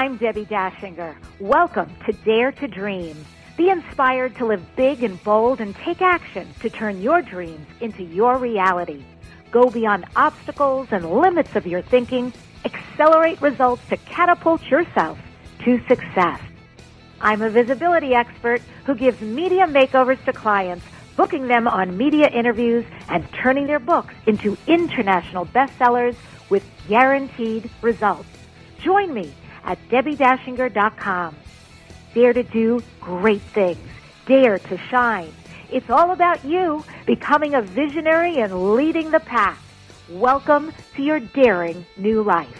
I'm Debbie Dashinger. Welcome to Dare to Dream. Be inspired to live big and bold and take action to turn your dreams into your reality. Go beyond obstacles and limits of your thinking. Accelerate results to catapult yourself to success. I'm a visibility expert who gives media makeovers to clients, booking them on media interviews and turning their books into international bestsellers with guaranteed results. Join me at DebbieDashinger.com. Dare to do great things. Dare to shine. It's all about you becoming a visionary and leading the pack. Welcome to your daring new life.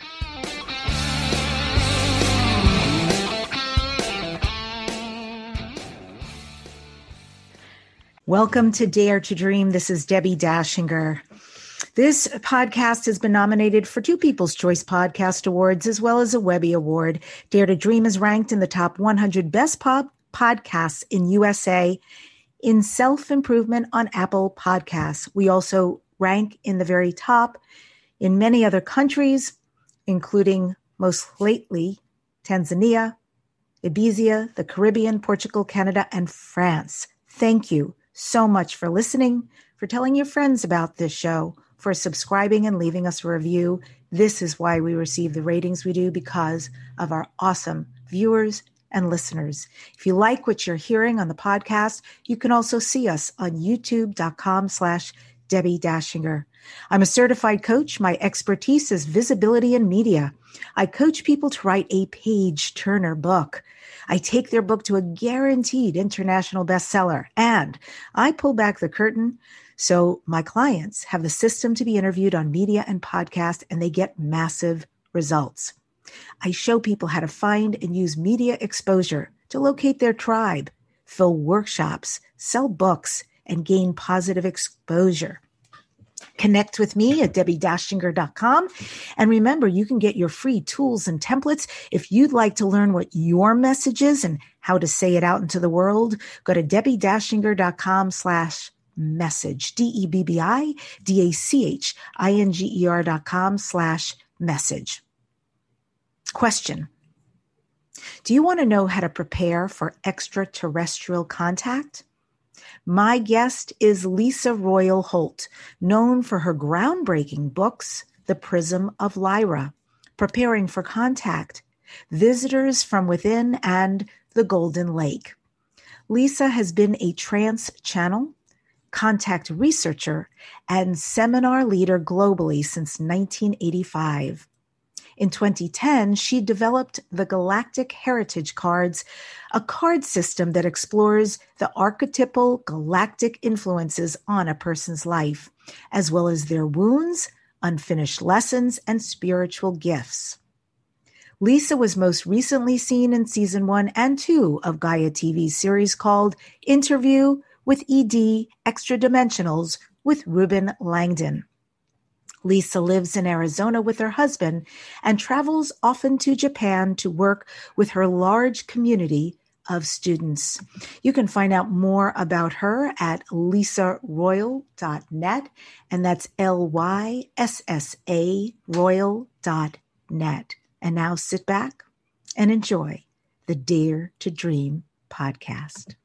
Welcome to Dare to Dream. This is Debbie Dashinger. This podcast has been nominated for 2 People's Choice Podcast Awards as well as a Webby Award. Dare to Dream is ranked in the top 100 best podcasts in USA in self-improvement on Apple Podcasts. We also rank in the very top in many other countries, including most lately Tanzania, Ibiza, the Caribbean, Portugal, Canada, and France. Thank you so much for listening, for telling your friends about this show, for subscribing and leaving us a review. This is why we receive the ratings we do, because of our awesome viewers and listeners. If you like what you're hearing on the podcast, you can also see us on youtube.com/Debbie Dashinger. I'm a certified coach. My expertise is visibility and media. I coach people to write a page-turner book. I take their book to a guaranteed international bestseller, and I pull back the curtain so my clients have the system to be interviewed on media and podcast, and they get massive results. I show people how to find and use media exposure to locate their tribe, fill workshops, sell books, and gain positive exposure. Connect with me at DebbieDashinger.com. And remember, you can get your free tools and templates. If you'd like to learn what your message is and how to say it out into the world, go to DebbieDashinger.com/message, DebbieDashinger.com/message. Question. Do you want to know how to prepare for extraterrestrial contact? My guest is Lisa Royal Holt, known for her groundbreaking books, The Prism of Lyra, Preparing for Contact, Visitors from Within, and The Golden Lake. Lisa has been a trance channel, contact researcher, and seminar leader globally since 1985. In 2010, she developed the Galactic Heritage Cards, a card system that explores the archetypal galactic influences on a person's life, as well as their wounds, unfinished lessons, and spiritual gifts. Lisa was most recently seen in season 1 and 2 of Gaia TV's series called Interview with ED Extra Dimensionals with Ruben Langdon. Lisa lives in Arizona with her husband and travels often to Japan to work with her large community of students. You can find out more about her at lisaroyal.net, and that's LYSSA royal.net. And now sit back and enjoy the Dare to Dream podcast.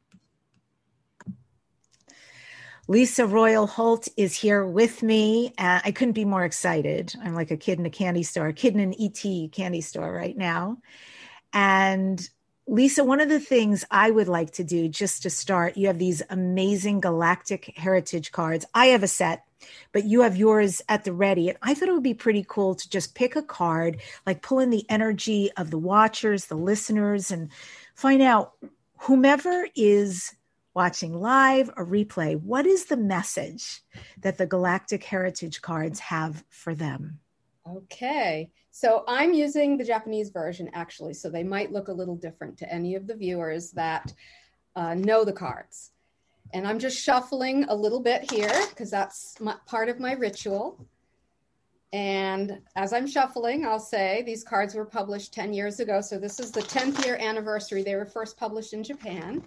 Lisa Royal Holt is here with me. I couldn't be more excited. I'm like a kid in a candy store, a kid in an ET candy store right now. And Lisa, one of the things I would like to do just to start, you have these amazing galactic heritage cards. I have a set, but you have yours at the ready. And I thought it would be pretty cool to just pick a card, like pull in the energy of the watchers, the listeners, and find out whomever is watching live or replay, what is the message that the Galactic Heritage Cards have for them? Okay, so I'm using the Japanese version actually, so they might look a little different to any of the viewers that know the cards. And I'm just shuffling a little bit here because that's part of my ritual. And as I'm shuffling, I'll say these cards were published 10 years ago. So this is the 10th year anniversary. They were first published in Japan.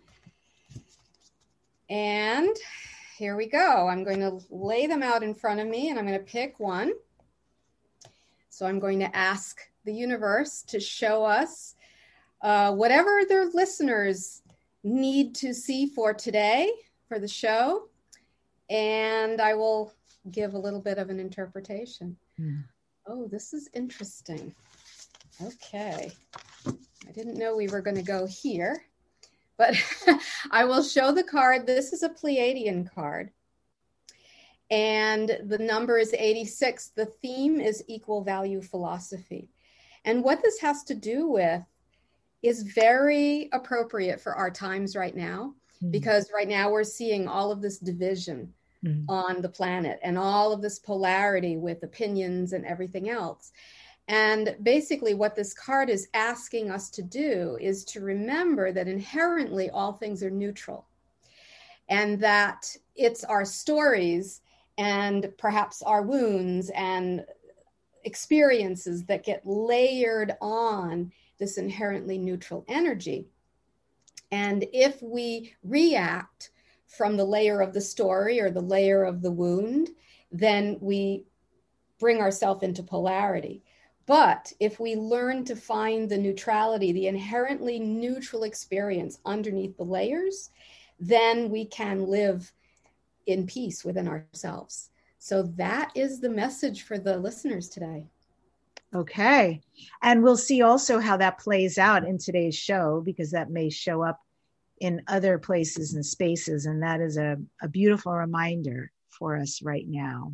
And here we go. I'm going to lay them out in front of me and I'm going to pick one. So I'm going to ask the universe to show us whatever their listeners need to see for today, for the show. And I will give a little bit of an interpretation. Oh, this is interesting. Okay. I didn't know we were going to go here, but I will show the card. This is a Pleiadian card. And the number is 86. The theme is equal value philosophy. And what this has to do with is very appropriate for our times right now, because right now we're seeing all of this division on the planet and all of this polarity with opinions and everything else. And basically what this card is asking us to do is to remember that inherently all things are neutral, and that it's our stories and perhaps our wounds and experiences that get layered on this inherently neutral energy. And if we react from the layer of the story or the layer of the wound, then we bring ourselves into polarity. But if we learn to find the neutrality, the inherently neutral experience underneath the layers, then we can live in peace within ourselves. So that is the message for the listeners today. Okay. And we'll see also how that plays out in today's show, because that may show up in other places and spaces. And that is a beautiful reminder for us right now.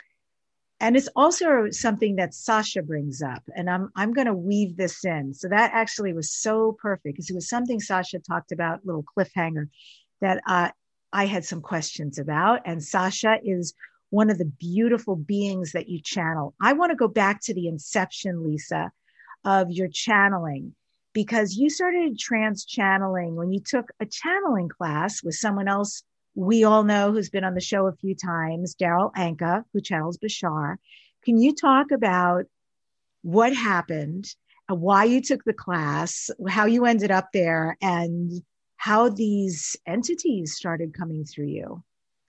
And it's also something that Sasha brings up, and I'm going to weave this in. So that actually was so perfect, because it was something Sasha talked about, little cliffhanger, that I had some questions about. And Sasha is one of the beautiful beings that you channel. I want to go back to the inception, Lisa, of your channeling, because you started trance channeling when you took a channeling class with someone else we all know who's been on the show a few times, Darryl Anka, who channels Bashar. Can you talk about what happened, why you took the class, how you ended up there, and how these entities started coming through you?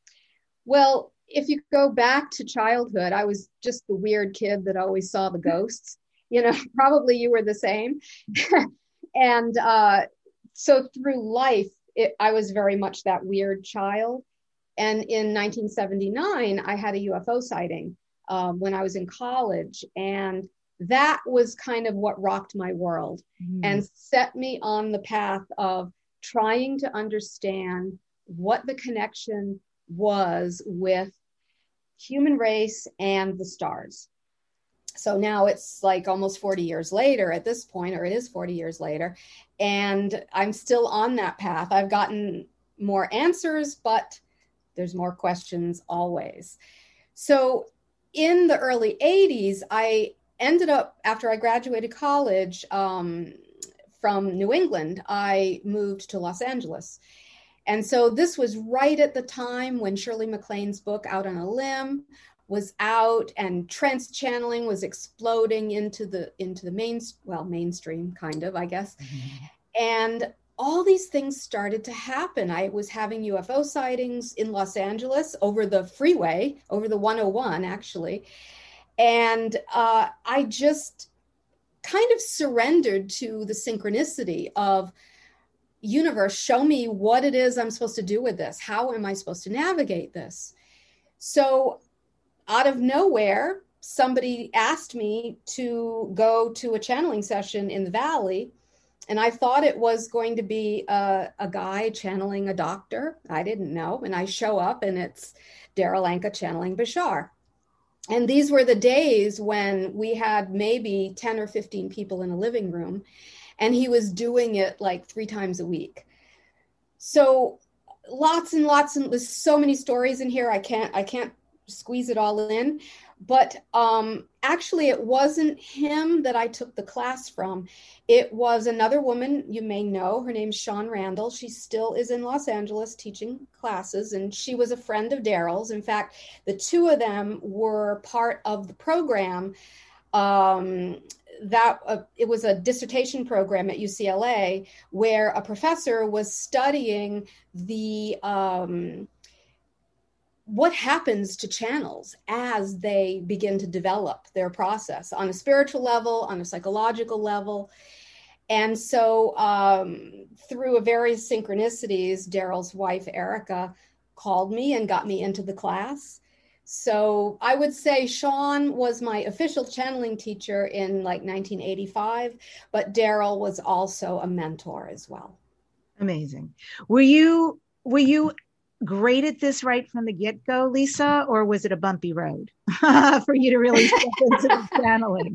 Well, if you go back to childhood, I was just the weird kid that always saw the ghosts. You know, probably you were the same. And so through life, I was very much that weird child. And in 1979, I had a UFO sighting when I was in college. And that was kind of what rocked my world and set me on the path of trying to understand what the connection was with human race and the stars. So now it's like almost 40 years later at this point, or it is 40 years later, and I'm still on that path. I've gotten more answers, but there's more questions always. So in the early 80s, I ended up, after I graduated college from New England, I moved to Los Angeles. And so this was right at the time when Shirley MacLaine's book, Out on a Limb, was out, and trance channeling was exploding into the mainstream, kind of, I guess. And all these things started to happen. I was having UFO sightings in Los Angeles over the freeway, over the 101, actually. And I just kind of surrendered to the synchronicity of, universe, show me what it is I'm supposed to do with this. How am I supposed to navigate this? So out of nowhere, somebody asked me to go to a channeling session in the Valley. And I thought it was going to be a guy channeling a doctor. I didn't know. And I show up and it's Darryl Anka channeling Bashar. And these were the days when we had maybe 10 or 15 people in a living room. And he was doing it like 3 times a week. So lots and lots, and there's so many stories in here. I can't squeeze it all in. But actually, it wasn't him that I took the class from. It was another woman you may know. Her name's Shawn Randall. She still is in Los Angeles teaching classes, and she was a friend of Darryl's. In fact, the two of them were part of the program. It was a dissertation program at UCLA where a professor was studying the what happens to channels as they begin to develop their process on a spiritual level, on a psychological level. And so through a various synchronicities, Daryl's wife, Erica, called me and got me into the class. So I would say Sean was my official channeling teacher in like 1985, but Daryl was also a mentor as well. Amazing. Were you great at this right from the get-go, Lisa, or was it a bumpy road for you to really step into the channeling?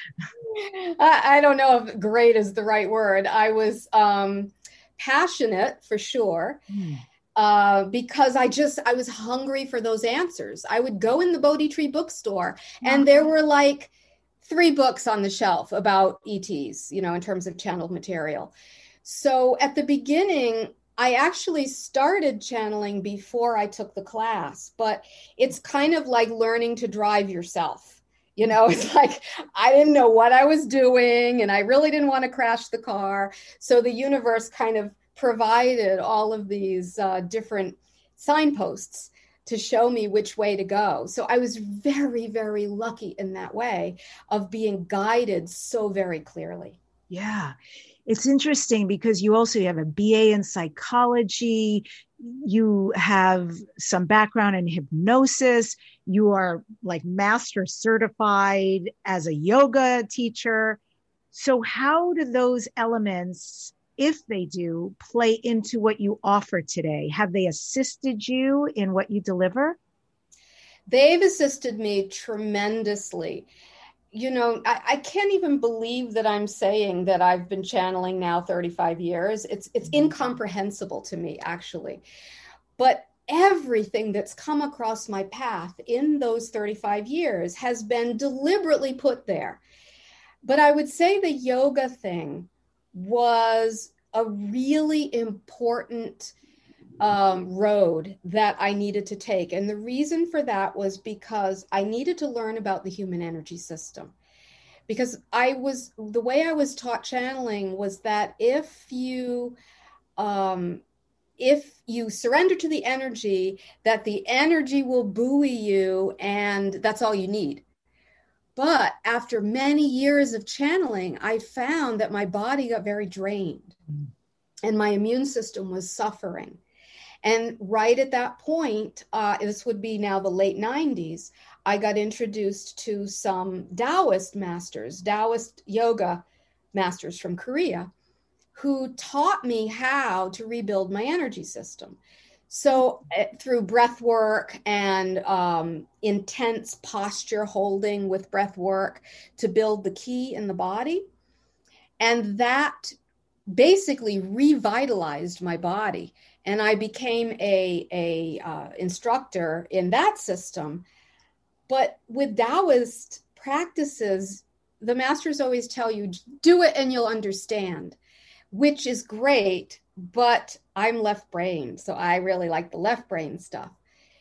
I don't know if great is the right word. I was passionate for sure. Because I was hungry for those answers. I would go in the Bodhi Tree bookstore and there were like 3 books on the shelf about ETs, in terms of channeled material. So at the beginning, I actually started channeling before I took the class, but it's kind of like learning to drive yourself. It's like I didn't know what I was doing and I really didn't want to crash the car. So the universe kind of provided all of these different signposts to show me which way to go. So I was very, very lucky in that way of being guided so very clearly. Yeah. It's interesting because you have a BA in psychology. You have some background in hypnosis. You are like master certified as a yoga teacher. So how do those elements, if they do, play into what you offer today? Have they assisted you in what you deliver? They've assisted me tremendously. I can't even believe that I'm saying that I've been channeling now 35 years. It's incomprehensible to me, actually. But everything that's come across my path in those 35 years has been deliberately put there. But I would say the yoga thing was a really important road that I needed to take. And the reason for that was because I needed to learn about the human energy system. Because the way I was taught channeling was that if you surrender to the energy, that the energy will buoy you and that's all you need. But after many years of channeling, I found that my body got very drained and my immune system was suffering. And right at that point, this would be now the late 90s, I got introduced to some Taoist yoga masters from Korea, who taught me how to rebuild my energy system. So through breath work and intense posture holding with breath work to build the ki in the body. And that basically revitalized my body. And I became a instructor in that system. But with Taoist practices, the masters always tell you, do it and you'll understand, which is great, but I'm left-brained, so I really like the left brain stuff.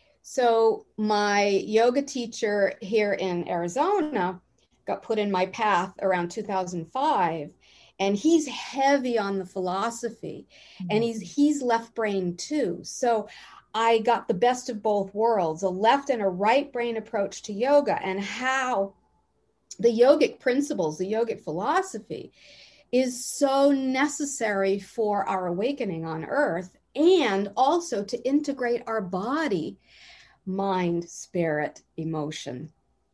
So my yoga teacher here in Arizona got put in my path around 2005, and he's heavy on the philosophy, and he's left-brained too. So I got the best of both worlds, a left and a right brain approach to yoga, and how the yogic principles, the yogic philosophy is so necessary for our awakening on earth, and also to integrate our body, mind, spirit, emotion,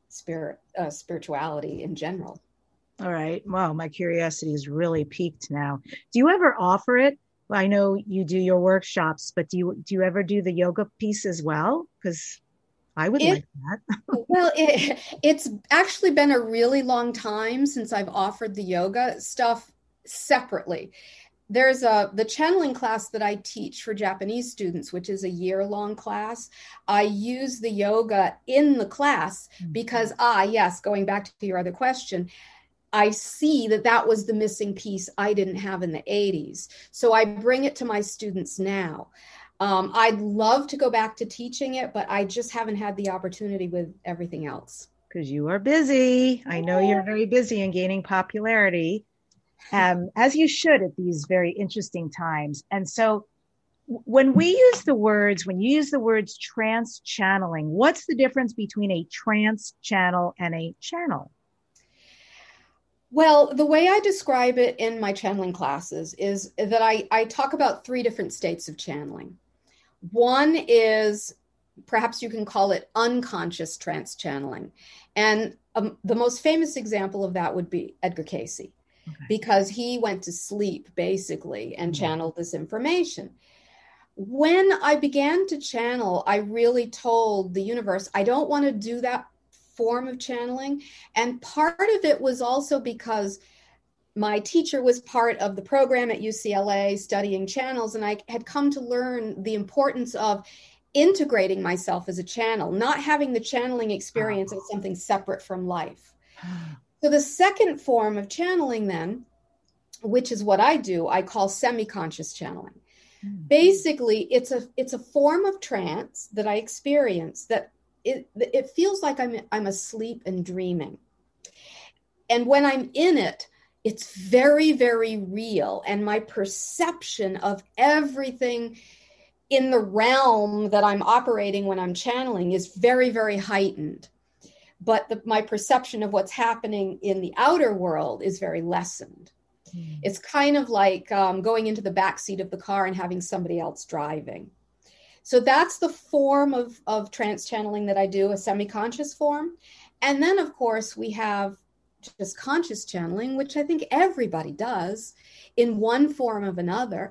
spirituality in general. All right. Wow. My curiosity is really piqued now. Do you ever offer it? Well, I know you do your workshops, but do you ever do the yoga piece as well? Because I would like that. Well, it's actually been a really long time since I've offered the yoga stuff separately. There's the channeling class that I teach for Japanese students, which is a year-long class. I use the yoga in the class because, yes, going back to your other question, I see that was the missing piece I didn't have in the 80s. So I bring it to my students now. I'd love to go back to teaching it, but I just haven't had the opportunity with everything else. Because you are busy. I know you're very busy and gaining popularity, as you should at these very interesting times. And so When you use the words trance channeling, what's the difference between a trance channel and a channel? Well, the way I describe it in my channeling classes is that I talk about three different states of channeling. One is, perhaps you can call it unconscious trance channeling. And the most famous example of that would be Edgar Cayce, because he went to sleep basically and channeled this information. When I began to channel, I really told the universe, I don't want to do that form of channeling. And part of it was also because my teacher was part of the program at UCLA studying channels, and I had come to learn the importance of integrating myself as a channel, not having the channeling experience as something separate from life. So the second form of channeling then, which is what I do, I call semi-conscious channeling. Basically, it's a form of trance that I experience that it feels like I'm asleep and dreaming. And when I'm in it, it's very, very real. And my perception of everything in the realm that I'm operating when I'm channeling is very, very heightened. But my perception of what's happening in the outer world is very lessened. It's kind of like going into the backseat of the car and having somebody else driving. So that's the form of trance channeling that I do, a semi-conscious form. And then, of course, we have just conscious channeling, which I think everybody does in one form or another.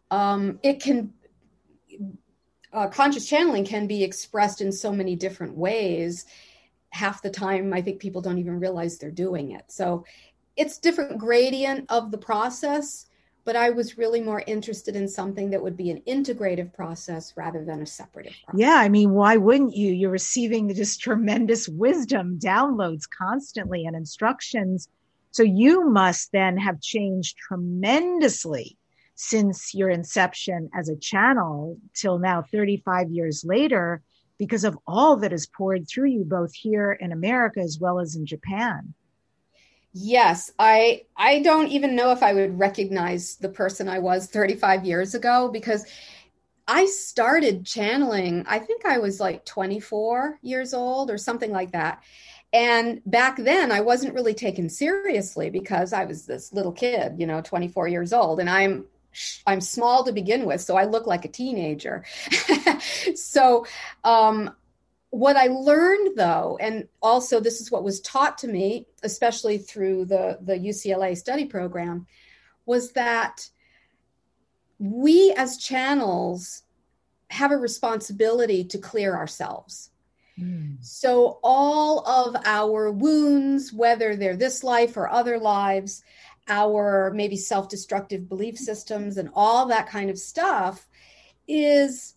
Conscious channeling can be expressed in so many different ways. Half the time, I think people don't even realize they're doing it. So it's different gradient of the process, but I was really more interested in something that would be an integrative process rather than a separative process. Yeah, I mean, why wouldn't you? You're receiving just tremendous wisdom, downloads constantly, and instructions. So you must then have changed tremendously since your inception as a channel till now, 35 years later, because of all that is poured through you, both here in America as well as in Japan. Yes, I don't even know if I would recognize the person I was 35 years ago, because I started channeling, I think I was like 24 years old or something like that. And back then I wasn't really taken seriously because I was this little kid, 24 years old, and I'm small to begin with, so I look like a teenager. So, what I learned, though, and also this is what was taught to me, especially through the UCLA study program, was that we as channels have a responsibility to clear ourselves. So all of our wounds, whether they're this life or other lives, our maybe self-destructive belief systems and all that kind of stuff is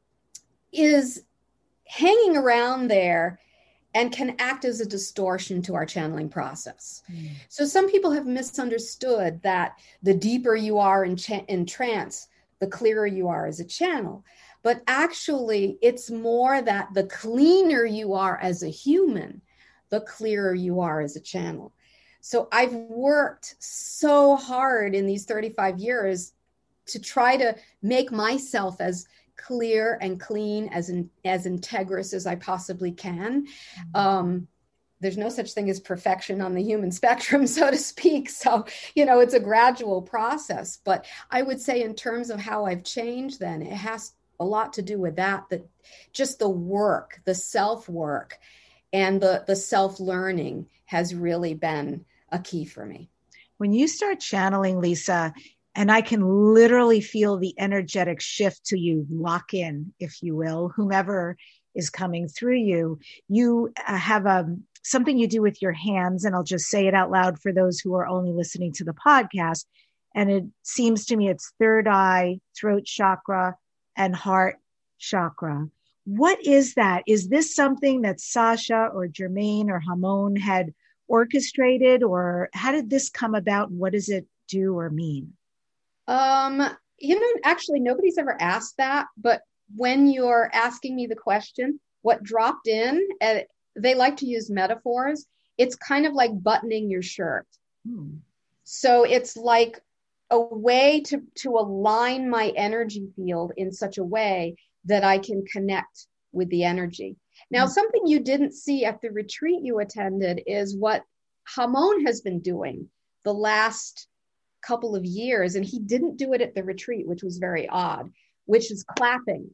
hanging around there and can act as a distortion to our channeling process. So some people have misunderstood that the deeper you are in trance, the clearer you are as a channel. But actually, it's more that the cleaner you are as a human, the clearer you are as a channel. So I've worked so hard in these 35 years to try to make myself as clear and clean, as integrous as I possibly can. There's no such thing as perfection on the human spectrum, so to speak. So, it's a gradual process. But I would say in terms of how I've changed, then it has a lot to do with that just the work, the self-work and the self-learning has really been a key for me. When you start channeling, Lisa, and I can literally feel the energetic shift to you lock in, if you will, whomever is coming through you. You have something you do with your hands, and I'll just say it out loud for those who are only listening to the podcast. And it seems to me it's third eye, throat chakra, and heart chakra. What is that? Is this something that Sasha or Jermaine or Hamon had orchestrated, or how did this come about? And what does it do or mean? Actually, nobody's ever asked that, but when you're asking me the question, what dropped in, they like to use metaphors. It's kind of like buttoning your shirt. So it's like a way to align my energy field in such a way that I can connect with the energy. Now, something you didn't see at the retreat you attended is what Hamon has been doing the last couple of years, and he didn't do it at the retreat, which was very odd, which is clapping.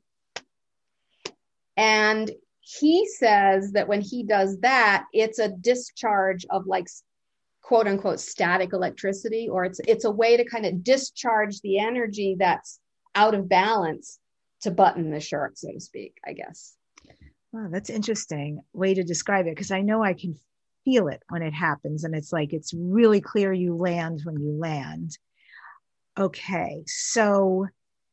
And he says that when he does that, it's a discharge of like quote unquote static electricity, or it's a way to kind of discharge the energy that's out of balance to button the shirt, so to speak, I guess. Wow, that's interesting way to describe it, because I know I can feel it when it happens, and it's like it's really clear you land when you land. Okay, so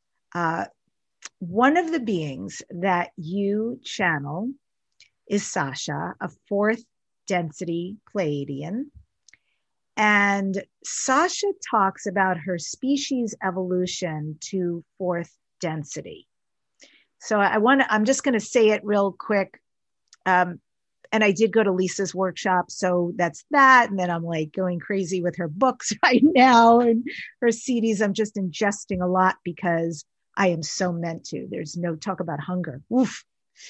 one of the beings that you channel is Sasha, a fourth density Pleiadian. And Sasha talks about her species evolution to fourth density. So I'm just going to say it real quick. And I did go to Lisa's workshop, so that's that. And then I'm like going crazy with her books right now and her CDs. I'm just ingesting a lot because I am so meant to. There's no talk about hunger. Oof.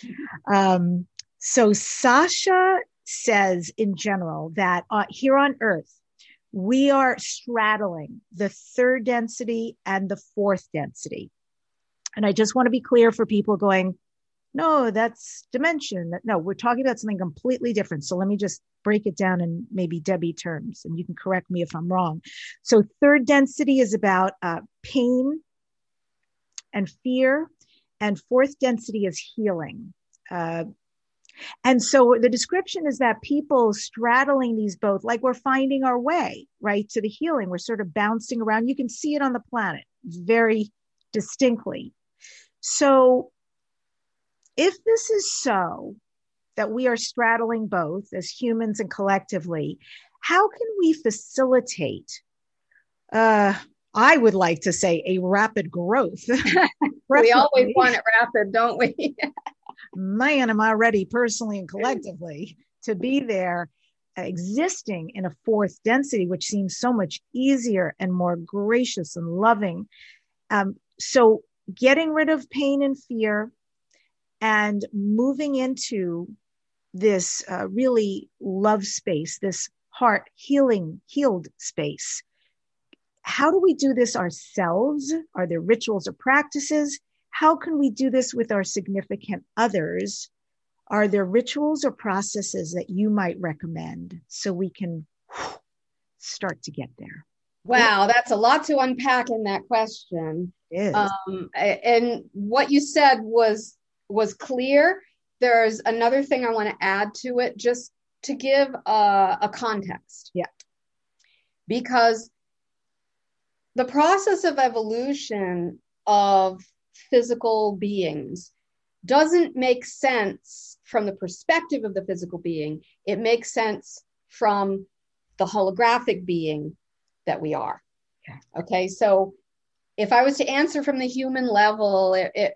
So Sasha says in general that here on Earth, we are straddling the third density and the fourth density. And I just want to be clear for people going, no, that's dimension. No, we're talking about something completely different. So let me just break it down in maybe Debbie terms, and you can correct me if I'm wrong. So third density is about pain and fear, and fourth density is healing. And so the description is that people straddling these both, like we're finding our way, right, to the healing. We're sort of bouncing around. You can see it on the planet very distinctly. So if this is so, that we are straddling both as humans and collectively, how can we facilitate, I would like to say, a rapid growth? We always want it rapid, don't we? Man, am I ready personally and collectively to be there, existing in a fourth density, which seems so much easier and more gracious and loving. So getting rid of pain and fear and moving into this really love space, this heart healed space. How do we do this ourselves? Are there rituals or practices? How can we do this with our significant others? Are there rituals or processes that you might recommend so we can start to get there? Wow, that's a lot to unpack in that question. It is. And what you said was clear. There's another thing I want to add to it, just to give a context. Yeah. Because the process of evolution of physical beings doesn't make sense from the perspective of the physical being. It makes sense from the holographic being that we are. Okay, so if I was to answer from the human level,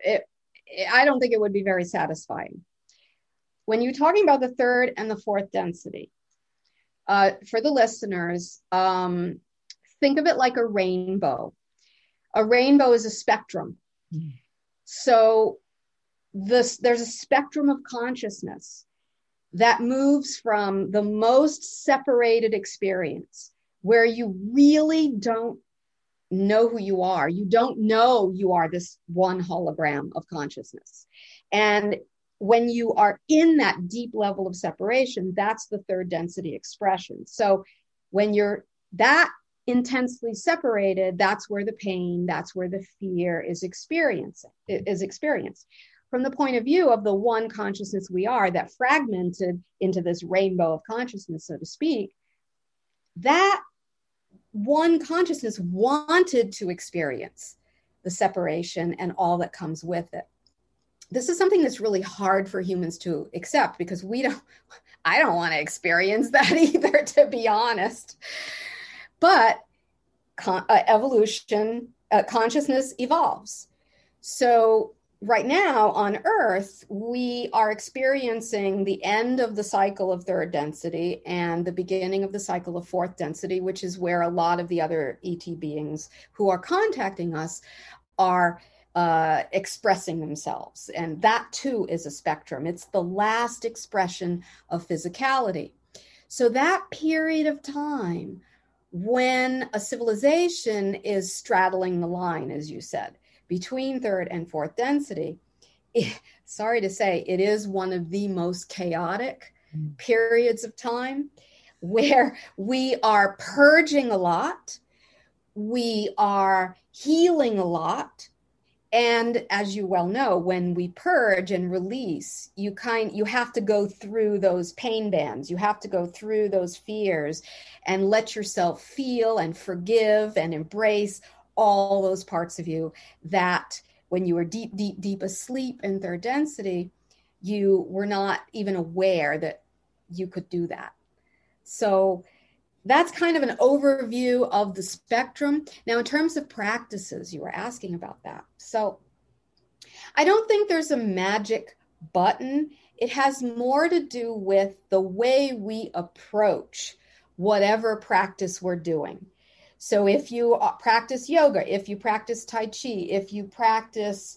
I don't think it would be very satisfying. When you're talking about the third and the fourth density, for the listeners, think of it like a rainbow. A rainbow is a spectrum. Mm. So there's a spectrum of consciousness that moves from the most separated experience, where you really don't know who you are. You don't know you are this one hologram of consciousness. And when you are in that deep level of separation, that's the third density expression. So when you're that intensely separated, that's where the pain, that's where the fear is experienced. From the point of view of the one consciousness we are, that fragmented into this rainbow of consciousness, so to speak, that one consciousness wanted to experience the separation and all that comes with it. This is something that's really hard for humans to accept, because I don't want to experience that either, to be honest. But evolution, consciousness evolves. So right now on Earth, we are experiencing the end of the cycle of third density and the beginning of the cycle of fourth density, which is where a lot of the other ET beings who are contacting us are expressing themselves. And that too is a spectrum. It's the last expression of physicality. So that period of time when a civilization is straddling the line, as you said, between third and fourth density, sorry to say, it is one of the most chaotic periods of time where we are purging a lot, we are healing a lot. And as you well know, when we purge and release, you have to go through those pain bands. You have to go through those fears and let yourself feel and forgive and embrace all those parts of you that when you were deep, deep, deep asleep in third density, you were not even aware that you could do that. So that's kind of an overview of the spectrum. Now, in terms of practices, you were asking about that. So I don't think there's a magic button. It has more to do with the way we approach whatever practice we're doing. So if you practice yoga, if you practice Tai Chi, if you practice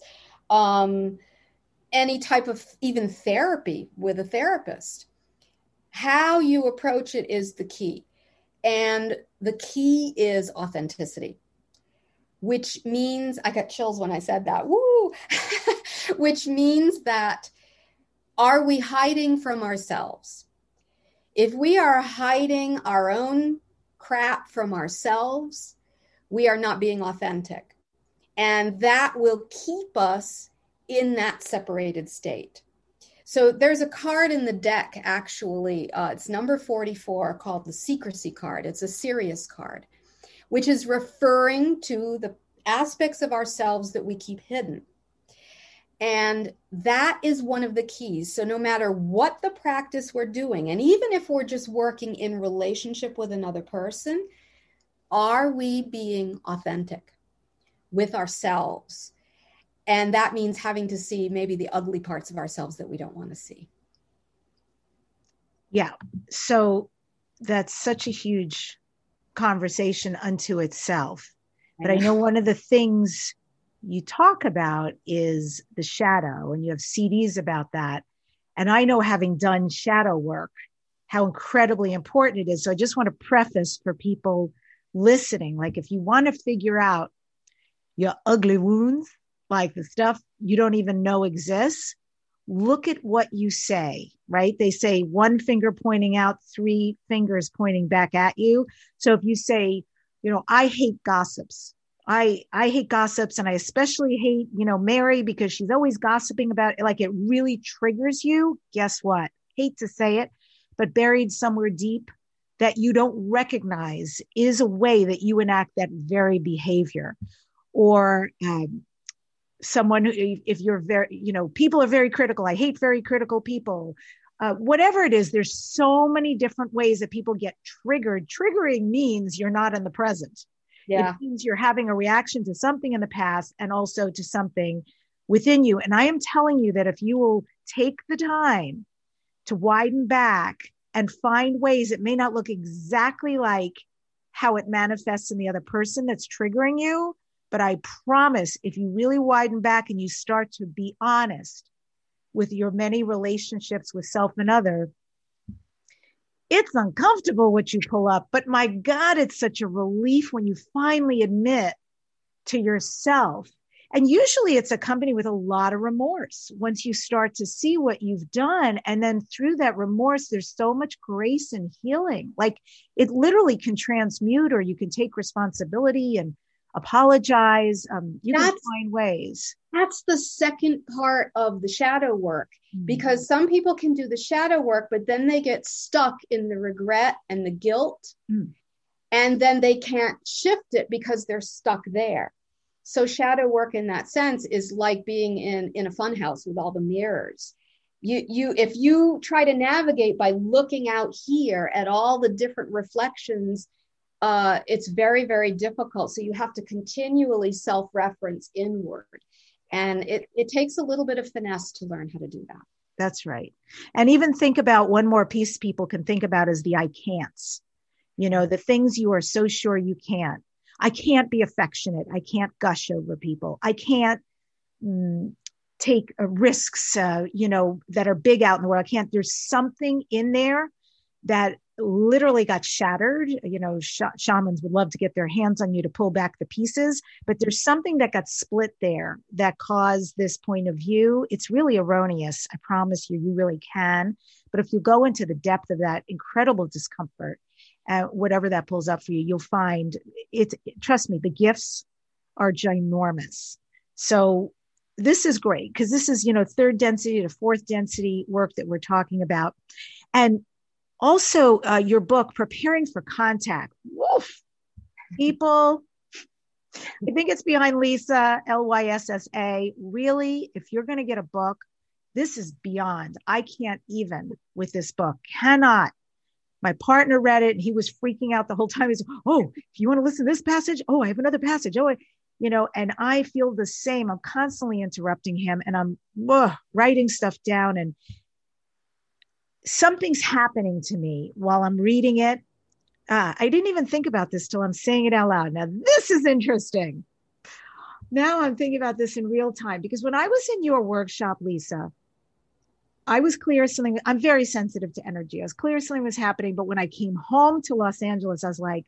any type of even therapy with a therapist, how you approach it is the key. And the key is authenticity, which means, I got chills when I said that, woo, which means that, are we hiding from ourselves? If we are hiding our own crap from ourselves, we are not being authentic. And that will keep us in that separated state. So there's a card in the deck, actually, it's number 44, called the Secrecy card. It's a Sirius card, which is referring to the aspects of ourselves that we keep hidden. And that is one of the keys. So no matter what the practice we're doing, and even if we're just working in relationship with another person, are we being authentic with ourselves? And that means having to see maybe the ugly parts of ourselves that we don't want to see. Yeah. So that's such a huge conversation unto itself. But I know one of the things you talk about is the shadow, and you have CDs about that. And I know, having done shadow work, how incredibly important it is. So I just want to preface for people listening, like, if you want to figure out your ugly wounds, like the stuff you don't even know exists, look at what you say, right? They say one finger pointing out, three fingers pointing back at you. So if you say, I hate gossips. I hate gossips, and I especially hate, Mary, because she's always gossiping about it. Like, it really triggers you. Guess what? Hate to say it, but buried somewhere deep that you don't recognize is a way that you enact that very behavior. Or someone who, if you're very, people are very critical. I hate very critical people. Whatever it is, there's so many different ways that people get triggered. Triggering means you're not in the present. Yeah. It means you're having a reaction to something in the past and also to something within you. And I am telling you that if you will take the time to widen back and find ways, it may not look exactly like how it manifests in the other person that's triggering you, but I promise, if you really widen back and you start to be honest with your many relationships with self and other, it's uncomfortable what you pull up, but my God, it's such a relief when you finally admit to yourself. And usually it's accompanied with a lot of remorse once you start to see what you've done. And then through that remorse, there's so much grace and healing. Like, it literally can transmute, or you can take responsibility and apologize. You can find ways. That's the second part of the shadow work, because some people can do the shadow work, but then they get stuck in the regret and the guilt, and then they can't shift it because they're stuck there. So shadow work in that sense is like being in a fun house with all the mirrors. If you try to navigate by looking out here at all the different reflections, it's very, very difficult. So you have to continually self-reference inward. And it takes a little bit of finesse to learn how to do that. That's right. And even think about one more piece people can think about is the I can'ts. You know, the things you are so sure you can't. I can't be affectionate. I can't gush over people. I can't take risks, that are big out in the world. I can't. There's something in there that literally got shattered. You know, shamans would love to get their hands on you to pull back the pieces, but there's something that got split there that caused this point of view. It's really erroneous. I promise you, you really can. But if you go into the depth of that incredible discomfort, whatever that pulls up for you, you'll find it. Trust me, the gifts are ginormous. So this is great because this is, third density to fourth density work that we're talking about. And also your book, Preparing for Contact. Woof. People, I think it's behind Lyssa, Lyssa. Really, if you're going to get a book, this is beyond. I can't even with this book. Cannot. My partner read it and he was freaking out the whole time. He's, oh, if you want to listen to this passage, oh, I have another passage. Oh, and I feel the same. I'm constantly interrupting him and I'm writing stuff down, and something's happening to me while I'm reading it. I didn't even think about this till I'm saying it out loud. Now, this is interesting. Now I'm thinking about this in real time, because when I was in your workshop, Lyssa, I was clear something. I'm very sensitive to energy. I was clear something was happening. But when I came home to Los Angeles, I was like,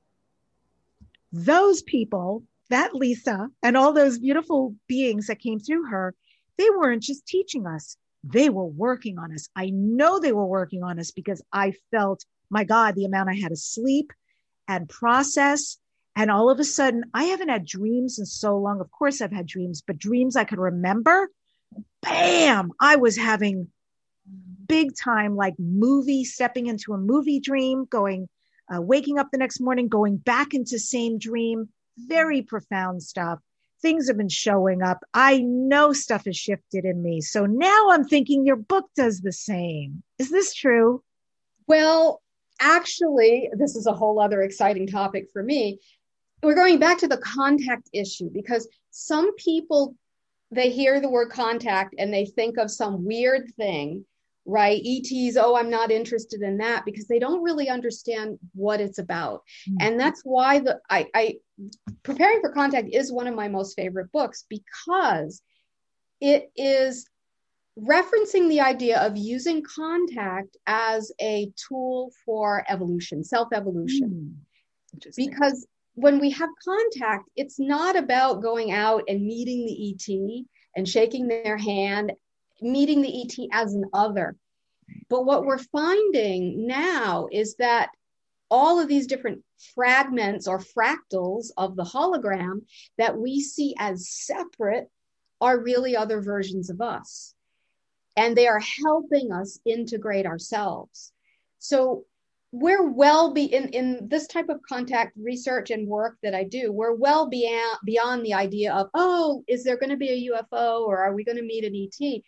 those people, that Lyssa and all those beautiful beings that came through her, they weren't just teaching us. They were working on us. I know they were working on us because I felt, my God, the amount I had to sleep and process. And all of a sudden, I haven't had dreams in so long. Of course, I've had dreams, but dreams I could remember. Bam! I was having big time, like stepping into a movie dream, waking up the next morning, going back into same dream. Very profound stuff. Things have been showing up. I know stuff has shifted in me. So now I'm thinking your book does the same. Is this true? Well, actually, this is a whole other exciting topic for me. We're going back to the contact issue, because some people, they hear the word contact and they think of some weird thing, right? ETs, oh, I'm not interested in that, because they don't really understand what it's about. Mm-hmm. And that's why Preparing for Contact is one of my most favorite books, because it is referencing the idea of using contact as a tool for evolution, self-evolution. Because when we have contact, it's not about going out and meeting the ET and shaking their hand, meeting the ET as an other. But what we're finding now is that all of these different fragments or fractals of the hologram that we see as separate are really other versions of us. And they are helping us integrate ourselves. So we're in this type of contact research and work that I do, we're well beyond the idea of, oh, is there going to be a UFO, or are we going to meet an ET?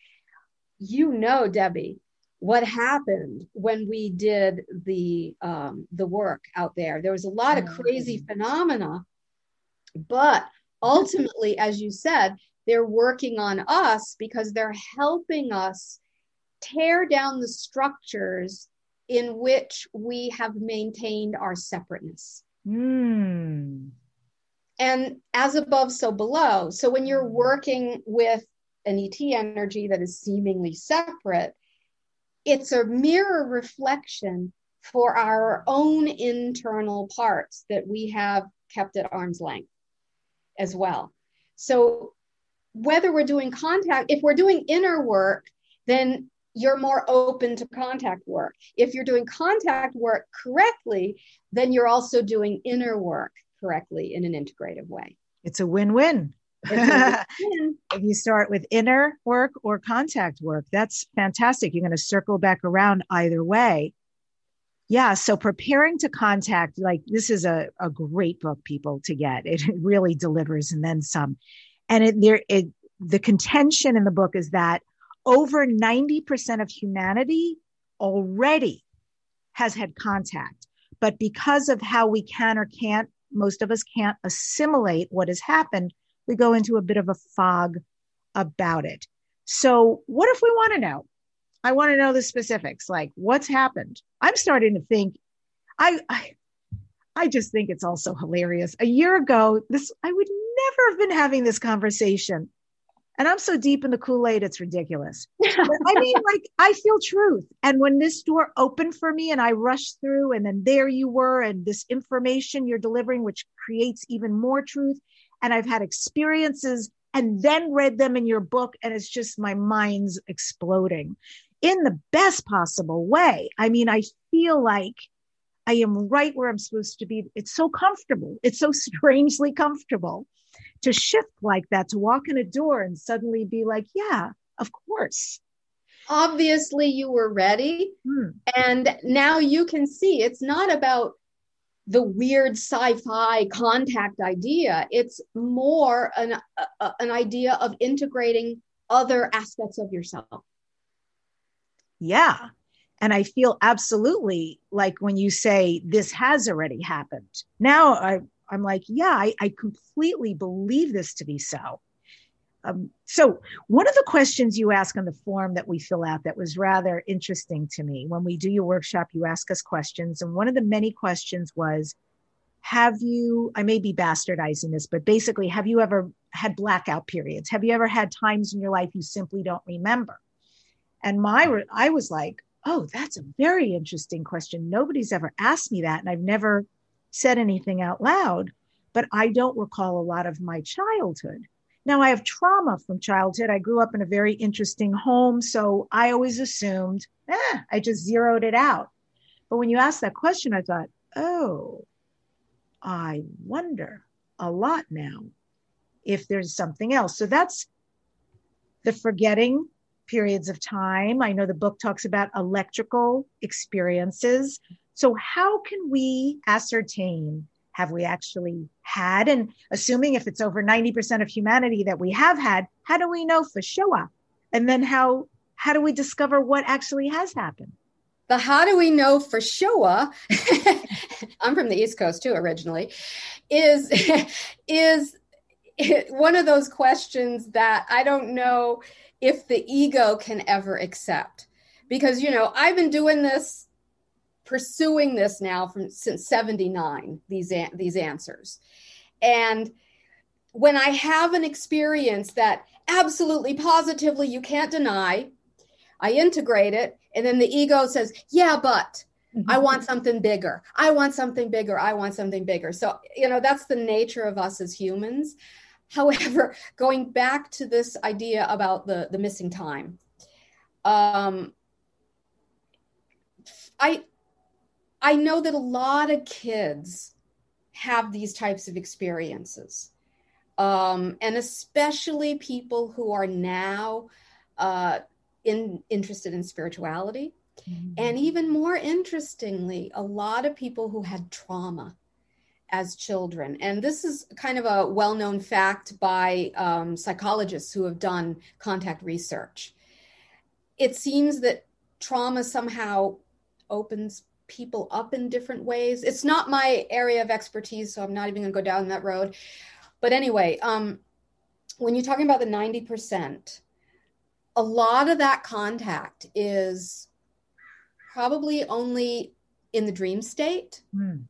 Debbie, what happened when we did the work out there. There was a lot of crazy phenomena, but ultimately, as you said, they're working on us because they're helping us tear down the structures in which we have maintained our separateness. And as above, so below. So when you're working with an ET energy that is seemingly separate, it's a mirror reflection for our own internal parts that we have kept at arm's length as well. So whether we're doing contact, if we're doing inner work, then you're more open to contact work. If you're doing contact work correctly, then you're also doing inner work correctly in an integrative way. It's a win-win. If you start with inner work or contact work, that's fantastic. You're going to circle back around either way. Yeah. So Preparing to Contact, like, this is a great book, people, to get. It really delivers and then some. And the contention in the book is that over 90% of humanity already has had contact. But because of how we can or can't, most of us can't assimilate what has happened, we go into a bit of a fog about it. So what if we want to know? I want to know the specifics, like what's happened. I'm starting to think, I just think it's also hilarious. A year ago, I would never have been having this conversation. And I'm so deep in the Kool-Aid, it's ridiculous. I mean, like, I feel truth. And when this door opened for me and I rushed through, and then there you were, and this information you're delivering, which creates even more truth. And I've had experiences and then read them in your book. And it's just, my mind's exploding in the best possible way. I mean, I feel like I am right where I'm supposed to be. It's so comfortable. It's so strangely comfortable to shift like that, to walk in a door and suddenly be like, yeah, of course. Obviously you were ready. And now you can see it's not about the weird sci-fi contact idea. It's more an idea of integrating other aspects of yourself. Yeah. And I feel absolutely like when you say this has already happened. Now I'm like, yeah, I completely believe this to be so. So one of the questions you ask on the form that we fill out that was rather interesting to me, when we do your workshop, you ask us questions. And one of the many questions was, I may be bastardizing this, but basically, have you ever had blackout periods? Have you ever had times in your life you simply don't remember? And I was like, oh, that's a very interesting question. Nobody's ever asked me that. And I've never said anything out loud, but I don't recall a lot of my childhood. Now, I have trauma from childhood. I grew up in a very interesting home. So I always assumed, I just zeroed it out. But when you asked that question, I thought, oh, I wonder a lot now if there's something else. So that's the forgetting periods of time. I know the book talks about electrical experiences. So how can we ascertain, have we actually had, and assuming if it's over 90% of humanity that we have had, how do we know for sure? And then how do we discover what actually has happened? The how do we know for sure, I'm from the East Coast too originally, is one of those questions that I don't know if the ego can ever accept. Because, I've been doing this, pursuing this now since 79, these answers. And when I have an experience that absolutely positively you can't deny, I integrate it, and then the ego says, yeah, but I want something bigger. I want something bigger. I want something bigger. So, that's the nature of us as humans. However, going back to this idea about the missing time, I know that a lot of kids have these types of experiences, and especially people who are now interested in spirituality. Mm-hmm. And even more interestingly, a lot of people who had trauma as children. And this is kind of a well-known fact by psychologists who have done contact research. It seems that trauma somehow opens people up in different ways. It's not my area of expertise, so I'm not even going to go down that road. But anyway, when you're talking about the 90%, a lot of that contact is probably only in the dream state,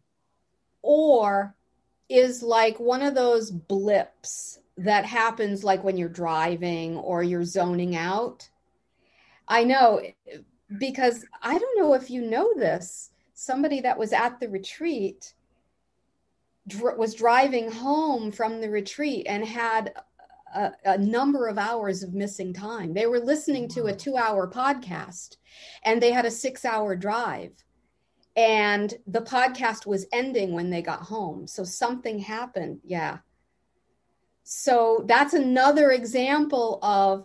or is like one of those blips that happens like when you're driving or you're zoning out. I know, because I don't know if you know this, somebody that was at the retreat was driving home from the retreat and had a number of hours of missing time. They were listening to a 2-hour podcast and they had a 6-hour drive, and the podcast was ending when they got home. So something happened. Yeah. So that's another example of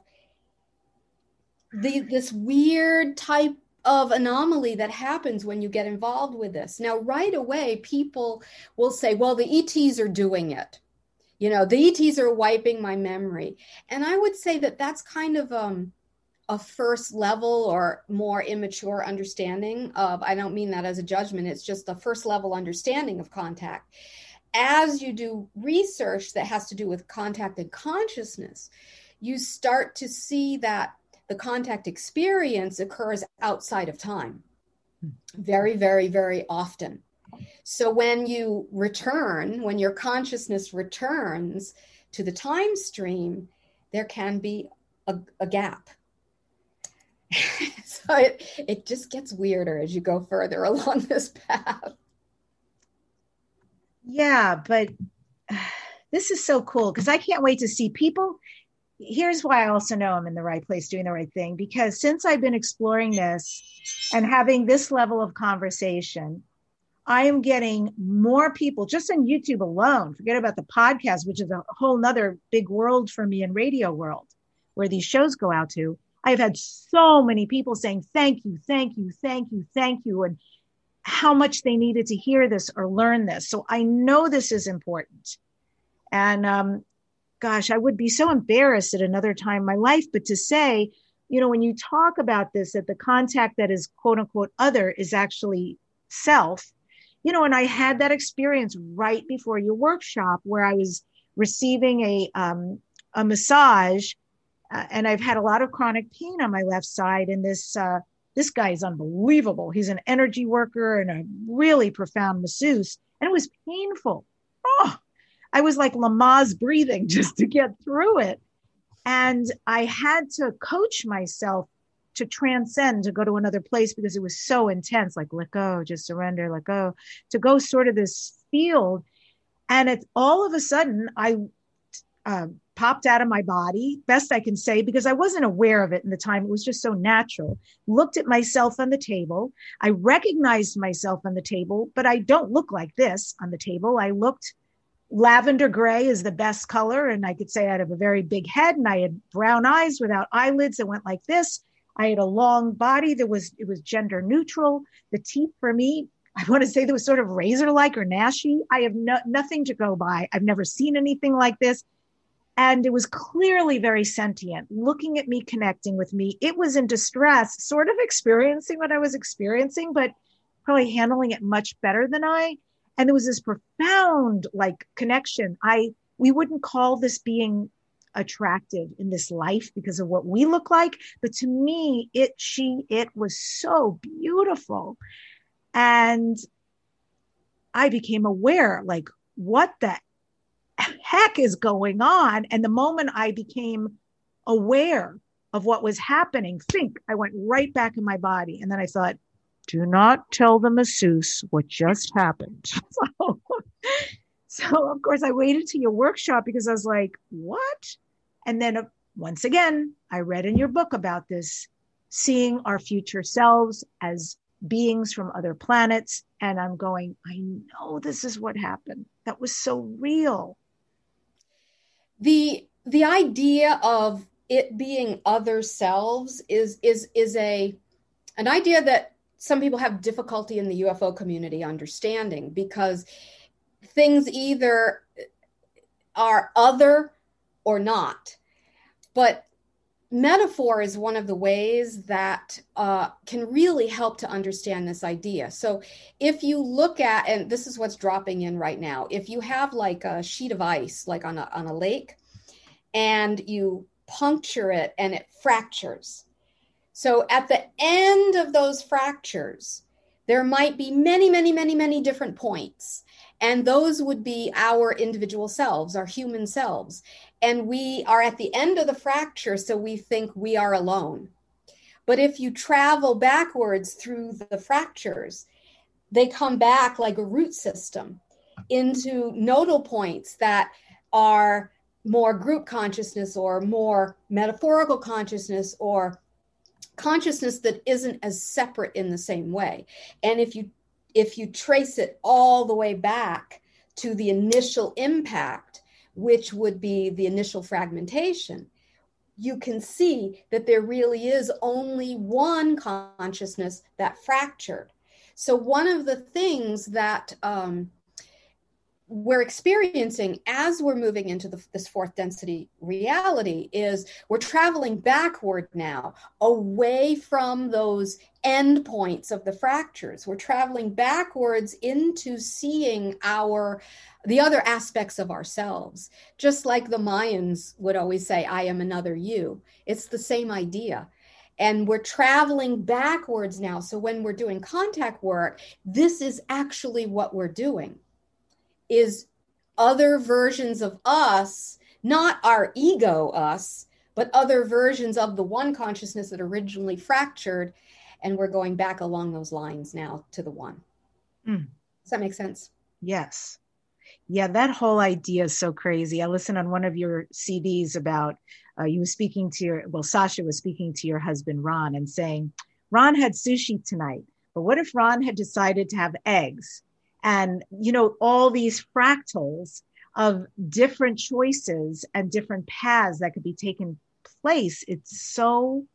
this weird type of anomaly that happens when you get involved with this. Now, right away, people will say, well, the ETs are doing it. The ETs are wiping my memory. And I would say that that's kind of a first level or more immature understanding of, I don't mean that as a judgment, it's just a first level understanding of contact. As you do research that has to do with contact and consciousness, you start to see that the contact experience occurs outside of time very, very, very often. So when you return, when your consciousness returns to the time stream, there can be a gap. So it just gets weirder as you go further along this path. Yeah, but this is so cool because I can't wait to see people. Here's why I also know I'm in the right place doing the right thing, because since I've been exploring this and having this level of conversation, I am getting more people just on YouTube alone. Forget about the podcast, which is a whole nother big world for me in radio world where these shows go out to. I've had so many people saying, thank you, thank you, thank you, thank you. And how much they needed to hear this or learn this. So I know this is important. And gosh, I would be so embarrassed at another time in my life, but to say, you know, when you talk about this, that the contact that is quote unquote other is actually self, you know, and I had that experience right before your workshop where I was receiving a massage, and I've had a lot of chronic pain on my left side. And this guy is unbelievable. He's an energy worker and a really profound masseuse, and it was painful. Oh, I was like Lamaze breathing just to get through it. And I had to coach myself to transcend, to go to another place because it was so intense, like let go, just surrender, let go, to go sort of this field. And it's all of a sudden I popped out of my body, best I can say, because I wasn't aware of it in the time. It was just so natural. Looked at myself on the table. I recognized myself on the table, but I don't look like this on the table. I looked lavender gray is the best color. And I could say I had a very big head and I had brown eyes without eyelids that went like this. I had a long body it was gender neutral. The teeth for me, I want to say they was sort of razor-like or gnashy. I have nothing to go by. I've never seen anything like this. And it was clearly very sentient, looking at me, connecting with me. It was in distress, sort of experiencing what I was experiencing, but probably handling it much better than I. And there was this profound like connection. We wouldn't call this being attractive in this life because of what we look like. But to me, it was so beautiful. And I became aware, like, what the heck is going on? And the moment I became aware of what was happening, I went right back in my body. And then I thought, do not tell the masseuse what just happened. So of course I waited to your workshop because I was like, what? And then once again, I read in your book about this, seeing our future selves as beings from other planets. And I'm going, I know this is what happened. That was so real. The idea of it being other selves is an idea that some people have difficulty in the UFO community understanding, because things either are other or not. But metaphor is one of the ways that can really help to understand this idea. So if you look at, and this is what's dropping in right now, if you have like a sheet of ice, like on a lake, and you puncture it and it fractures. So at the end of those fractures, there might be many, many, many, many different points. And those would be our individual selves, our human selves. And we are at the end of the fracture, so we think we are alone. But if you travel backwards through the fractures, they come back like a root system into nodal points that are more group consciousness or more metaphorical consciousness or consciousness that isn't as separate in the same way. And if you trace it all the way back to the initial impact, which would be the initial fragmentation, you can see that there really is only one consciousness that fractured. So one of the things that we're experiencing as we're moving into this fourth density reality is we're traveling backward now, away from those endpoints of the fractures. We're traveling backwards into seeing the other aspects of ourselves. Just like the Mayans would always say, I am another you. It's the same idea. And we're traveling backwards now. So when we're doing contact work, this is actually what we're doing. Is other versions of us, not our ego us, but other versions of the one consciousness that originally fractured. And we're going back along those lines now to the one. Does that make sense? Yes. Yeah, that whole idea is so crazy. I listened on one of your CDs about, you were speaking to Sasha was speaking to your husband, Ron, and saying, Ron had sushi tonight, but what if Ron had decided to have eggs? And, all these fractals of different choices and different paths that could be taken place. It's so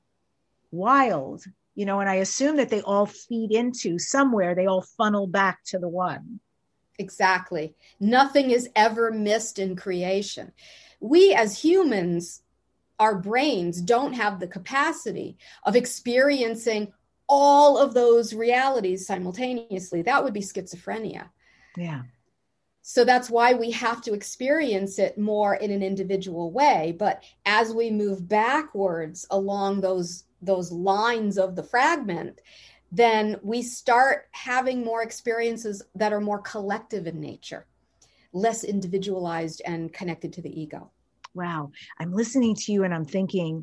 wild, and I assume that they all feed into somewhere, they all funnel back to the one. Exactly. Nothing is ever missed in creation. We as humans, our brains don't have the capacity of experiencing all of those realities simultaneously. That would be schizophrenia. Yeah. So that's why we have to experience it more in an individual way. But as we move backwards along those lines of the fragment, then we start having more experiences that are more collective in nature, less individualized and connected to the ego. Wow. I'm listening to you and I'm thinking,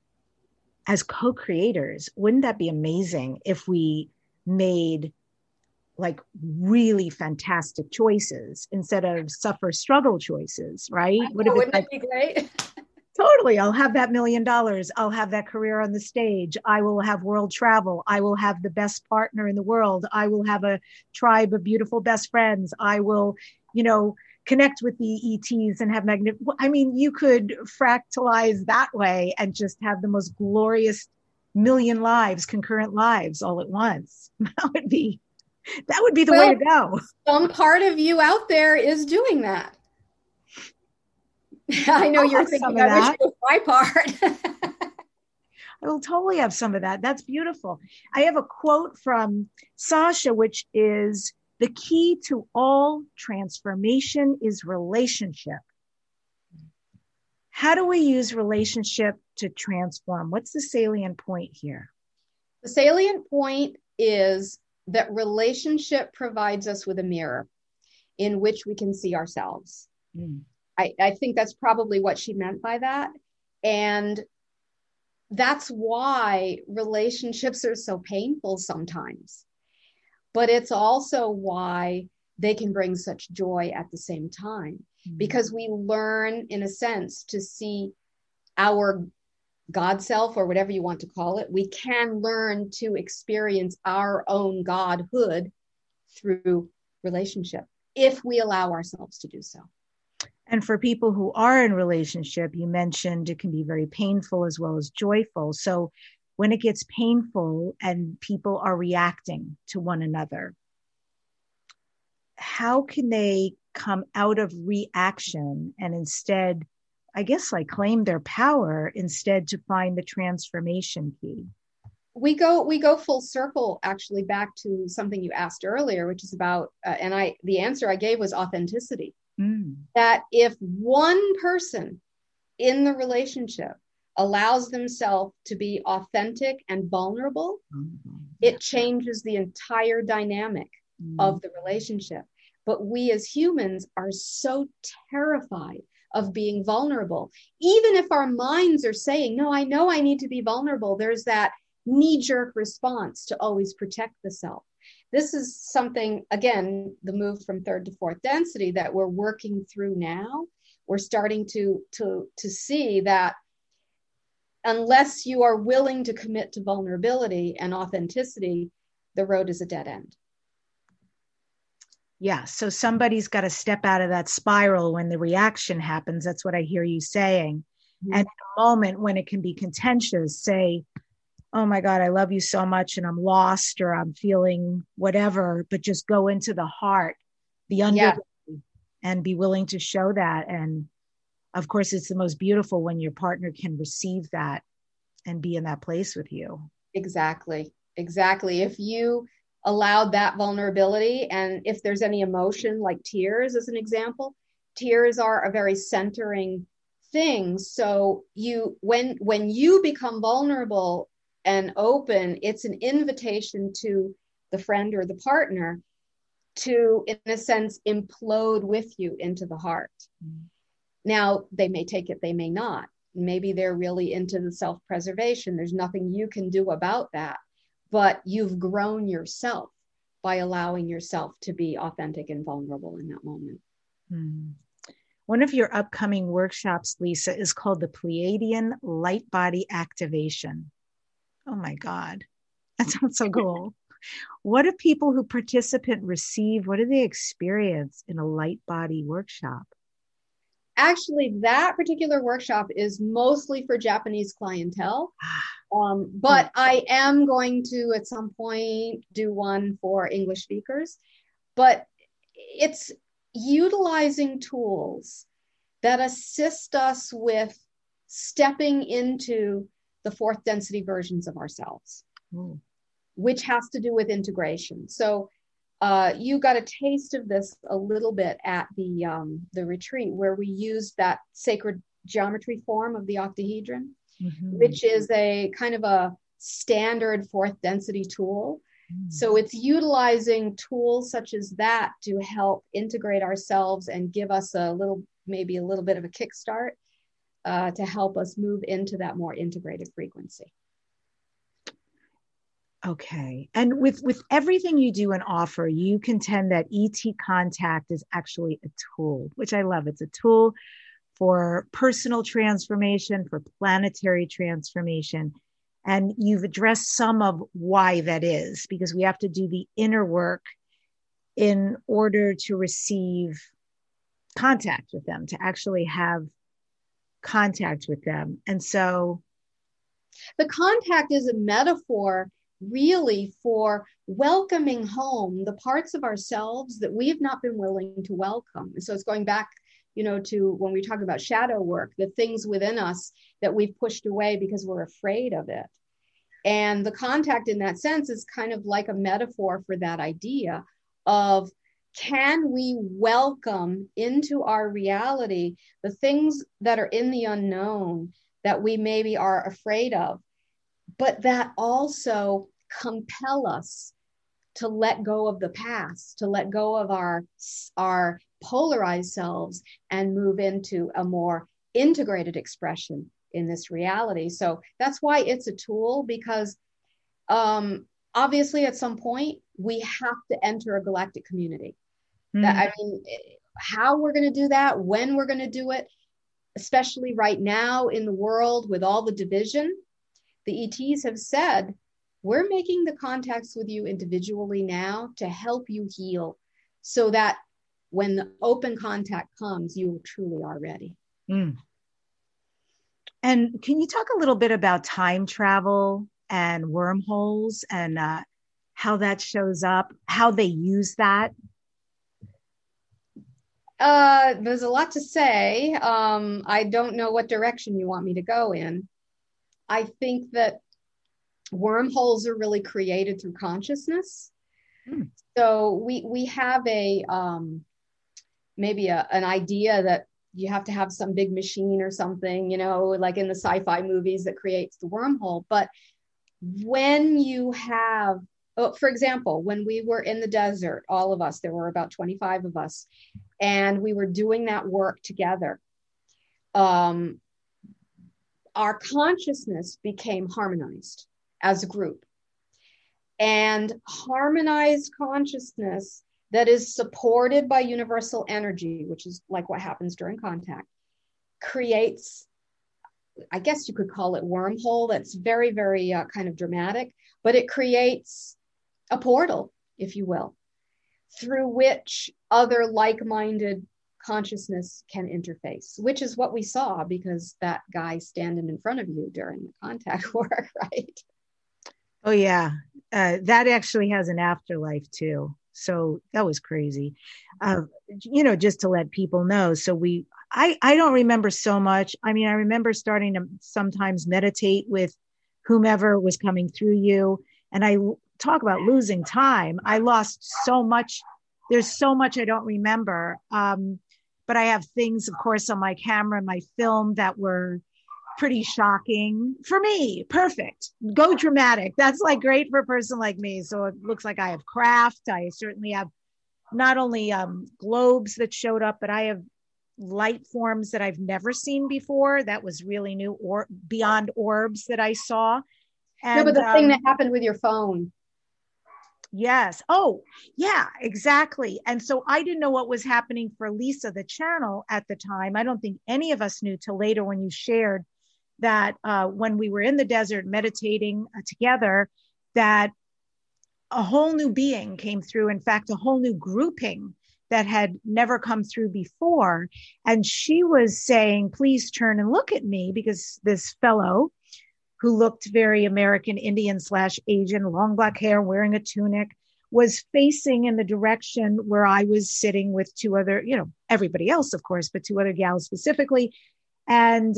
as co-creators, wouldn't that be amazing if we made like really fantastic choices instead of suffer struggle choices, right? Wouldn't it be great? Totally. I'll have that $1 million. I'll have that career on the stage. I will have world travel. I will have the best partner in the world. I will have a tribe of beautiful best friends. I will, connect with the ETs and have you could fractalize that way and just have the most glorious million lives, concurrent lives all at once. That would be the way to go. Some part of you out there is doing that. I know you're thinking, I wish it was my part. I will totally have some of that. That's beautiful. I have a quote from Sasha, which is, the key to all transformation is relationship. How do we use relationship to transform? What's the salient point here? The salient point is that relationship provides us with a mirror in which we can see ourselves. I think that's probably what she meant by that. And that's why relationships are so painful sometimes. But it's also why they can bring such joy at the same time, because we learn, in a sense, to see our God self, or whatever you want to call it. We can learn to experience our own godhood through relationship if we allow ourselves to do so. And for people who are in relationship, you mentioned it can be very painful as well as joyful. So when it gets painful and people are reacting to one another, how can they come out of reaction and instead, I guess, claim their power instead to find the transformation key? We go full circle, actually, back to something you asked earlier, which is about, the answer I gave was authenticity. That if one person in the relationship allows themselves to be authentic and vulnerable, it changes the entire dynamic of the relationship. But we as humans are so terrified of being vulnerable. Even if our minds are saying, no, I know I need to be vulnerable, there's that knee-jerk response to always protect the self. This is something, again, the move from third to fourth density that we're working through now. We're starting to see that unless you are willing to commit to vulnerability and authenticity, the road is a dead end. Yeah. So somebody's got to step out of that spiral when the reaction happens. That's what I hear you saying. And in a moment when it can be contentious, say, oh my God, I love you so much and I'm lost or I'm feeling whatever, but just go into the heart, the underbelly, and be willing to show that. And of course, it's the most beautiful when your partner can receive that and be in that place with you. Exactly. If you allowed that vulnerability, and if there's any emotion like tears as an example, tears are a very centering thing. So when you become vulnerable and open, it's an invitation to the friend or the partner to, in a sense, implode with you into the heart. Mm-hmm. Now, they may take it, they may not. Maybe they're really into the self-preservation. There's nothing you can do about that, but you've grown yourself by allowing yourself to be authentic and vulnerable in that moment. Mm-hmm. One of your upcoming workshops, Lisa, is called the Pleiadian Light Body Activation. Oh my God, that sounds so cool. What do people who participate receive? What do they experience in a light body workshop? Actually, that particular workshop is mostly for Japanese clientele. But I am going to, at some point, do one for English speakers. But it's utilizing tools that assist us with stepping into the fourth density versions of ourselves, which has to do with integration. So you got a taste of this a little bit at the retreat, where we used that sacred geometry form of the octahedron, which is a kind of a standard fourth density tool. So it's utilizing tools such as that to help integrate ourselves and give us maybe a little bit of a kickstart to help us move into that more integrated frequency. Okay. And with everything you do and offer, you contend that ET contact is actually a tool, which I love. It's a tool for personal transformation, for planetary transformation. And you've addressed some of why that is, because we have to do the inner work in order to receive contact with them, to actually have contact with them. And so the contact is a metaphor really for welcoming home the parts of ourselves that we have not been willing to welcome. And so it's going back, to when we talk about shadow work, the things within us that we've pushed away because we're afraid of it. And the contact in that sense is kind of like a metaphor for that idea of, can we welcome into our reality the things that are in the unknown that we maybe are afraid of, but that also compel us to let go of the past, to let go of our polarized selves and move into a more integrated expression in this reality. So that's why it's a tool, because obviously at some point we have to enter a galactic community. How we're going to do that, when we're going to do it, especially right now in the world with all the division, the ETs have said, we're making the contacts with you individually now to help you heal, so that when the open contact comes, you truly are ready. And can you talk a little bit about time travel and wormholes and how that shows up, how they use that? There's a lot to say. I don't know what direction you want me to go in. I think that wormholes are really created through consciousness. So we have maybe an idea that you have to have some big machine or something, like in the sci-fi movies that creates the wormhole. But when you have, for example, when we were in the desert, all of us, there were about 25 of us, and we were doing that work together, our consciousness became harmonized as a group. And harmonized consciousness that is supported by universal energy, which is like what happens during contact, creates, I guess you could call it wormhole. That's very, very kind of dramatic, but it creates a portal, if you will, through which other like-minded consciousness can interface, which is what we saw, because that guy standing in front of you during the contact work, right? Oh yeah, that actually has an afterlife too. So that was crazy. Just to let people know. So I don't remember so much. I mean, I remember starting to sometimes meditate with whomever was coming through you. And I talk about losing time. I lost so much. There's so much I don't remember. But I have things, of course, on my camera, my film that were pretty shocking for me. Perfect. Go dramatic. That's like great for a person like me. So it looks like I have craft. I certainly have not only globes that showed up, but I have light forms that I've never seen before. That was really new, or beyond orbs that I saw. And, no, but the thing that happened with your phone. Yes. Oh, yeah, exactly. And so I didn't know what was happening for Lisa, the channel at the time. I don't think any of us knew till later when you shared that when we were in the desert meditating together, that a whole new being came through. In fact, a whole new grouping that had never come through before. And she was saying, please turn and look at me, because this fellow who looked very American Indian / Asian, long black hair, wearing a tunic, was facing in the direction where I was sitting with two other, everybody else, of course, but two other gals specifically. And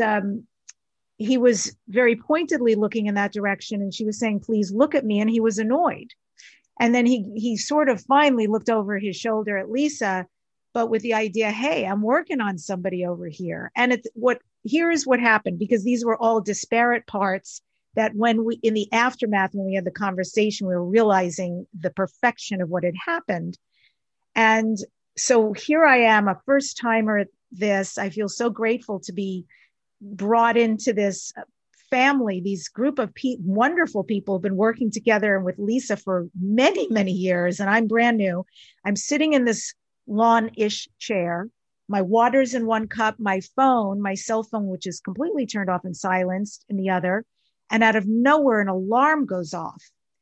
he was very pointedly looking in that direction. And she was saying, please look at me. And he was annoyed. And then he sort of finally looked over his shoulder at Lisa, but with the idea, hey, I'm working on somebody over here. And here's what happened, because these were all disparate parts that in the aftermath, when we had the conversation, we were realizing the perfection of what had happened. And so here I am, a first timer at this. I feel so grateful to be brought into this family, these group of wonderful people have been working together and with Lisa for many, many years. And I'm brand new. I'm sitting in this lawn-ish chair. My water's in one cup, my cell phone, which is completely turned off and silenced, in the other. And out of nowhere, an alarm goes off.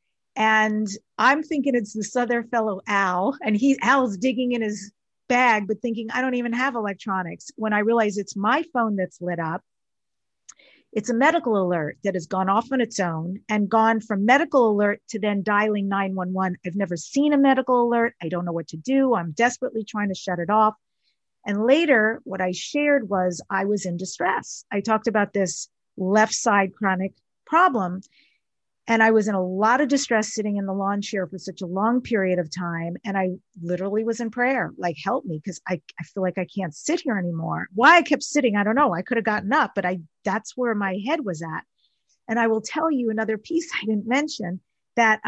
And I'm thinking it's this other fellow, Al, and Al's digging in his bag, but thinking, I don't even have electronics. When I realize it's my phone that's lit up, it's a medical alert that has gone off on its own and gone from medical alert to then dialing 911. I've never seen a medical alert. I don't know what to do. I'm desperately trying to shut it off. And later, what I shared was I was in distress. I talked about this left side chronic problem. And I was in a lot of distress sitting in the lawn chair for such a long period of time. And I literally was in prayer, like, help me, because I feel like I can't sit here anymore. Why I kept sitting, I don't know. I could have gotten up, but that's where my head was at. And I will tell you another piece I didn't mention, that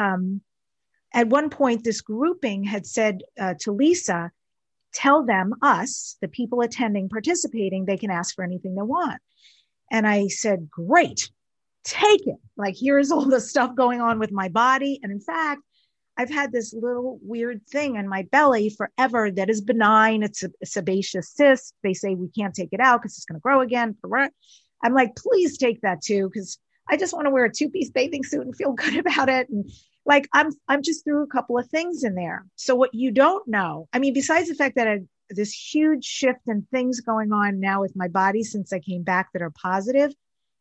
at one point, this grouping had said to Lisa, tell them, us, the people attending, participating, they can ask for anything they want. And I said, great. Take it. Like, here's all the stuff going on with my body. And in fact, I've had this little weird thing in my belly forever that is benign. It's a sebaceous cyst. They say we can't take it out because it's going to grow again. I'm like, please take that too, because I just want to wear a 2-piece bathing suit and feel good about it. And like, I'm just through a couple of things in there. So what you don't know, I mean, besides the fact that I had this huge shift and things going on now with my body since I came back that are positive,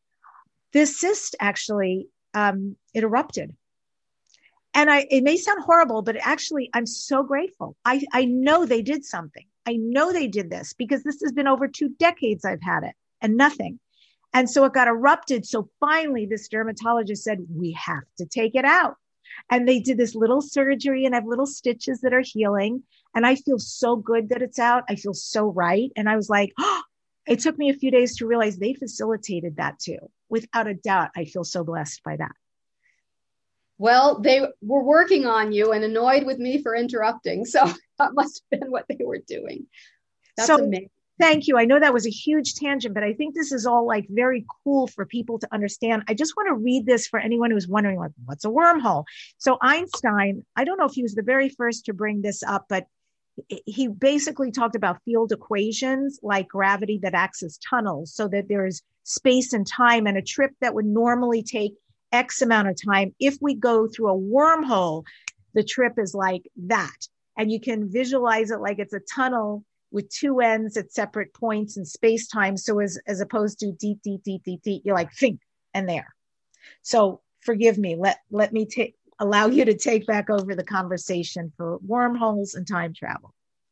this cyst actually, it erupted. And it may sound horrible, but actually I'm so grateful. I know they did something. I know they did this because this has been over 2 decades I've had it and nothing. And so it got erupted. So finally this dermatologist said, we have to take it out. And they did this little surgery and I have little stitches that are healing. And I feel so good that it's out. I feel so right. And I was like, oh, it took me a few days to realize they facilitated that too. Without a doubt, I feel so blessed by that. Well, they were working on you and annoyed with me for interrupting. So that must have been what they were doing. That's amazing. Thank you. I know that was a huge tangent, but I think this is all like very cool for people to understand. I just want to read this for anyone who's wondering, like, what's a wormhole? So Einstein, I don't know if he was the very first to bring this up, but he basically talked about field equations like gravity that acts as tunnels, so that there's space and time, and a trip that would normally take X amount of time. If we go through a wormhole, the trip is like that. And you can visualize it like it's a tunnel with 2 ends at separate points in space time. So as opposed to deep, you're like, think, and there. So forgive me. Let me allow you to take back over the conversation for wormholes and time travel.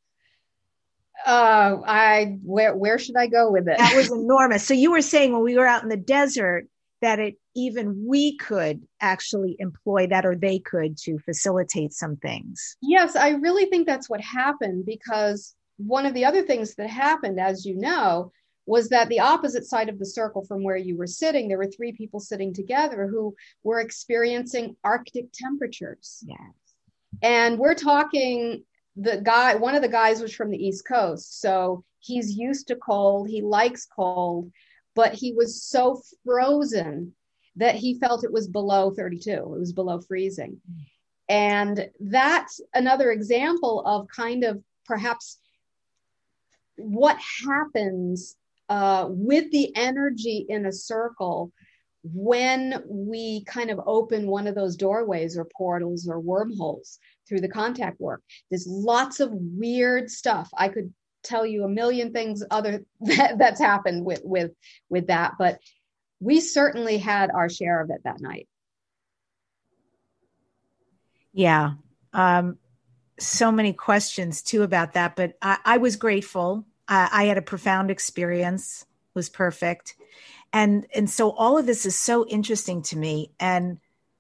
Where should I go with it? That was enormous. So you were saying when we were out in the desert that even we could actually employ that, or they could, to facilitate some things. Yes, I really think that's what happened, because one of the other things that happened, as you know, was that the opposite side of the circle from where you were sitting, there were 3 people sitting together who were experiencing Arctic temperatures. Yes. And we're talking, one of the guys was from the East Coast. So he's used to cold. He likes cold, but he was so frozen that he felt it was below 32. It was below freezing. And that's another example of kind of perhaps what happens with the energy in a circle when we kind of open one of those doorways or portals or wormholes through the contact work. There's lots of weird stuff. I could tell you a million things that's happened with that, but we certainly had our share of it that night. Yeah. So many questions too about that, but I was grateful. I had a profound experience. It was perfect. And so all of this is so interesting to me. And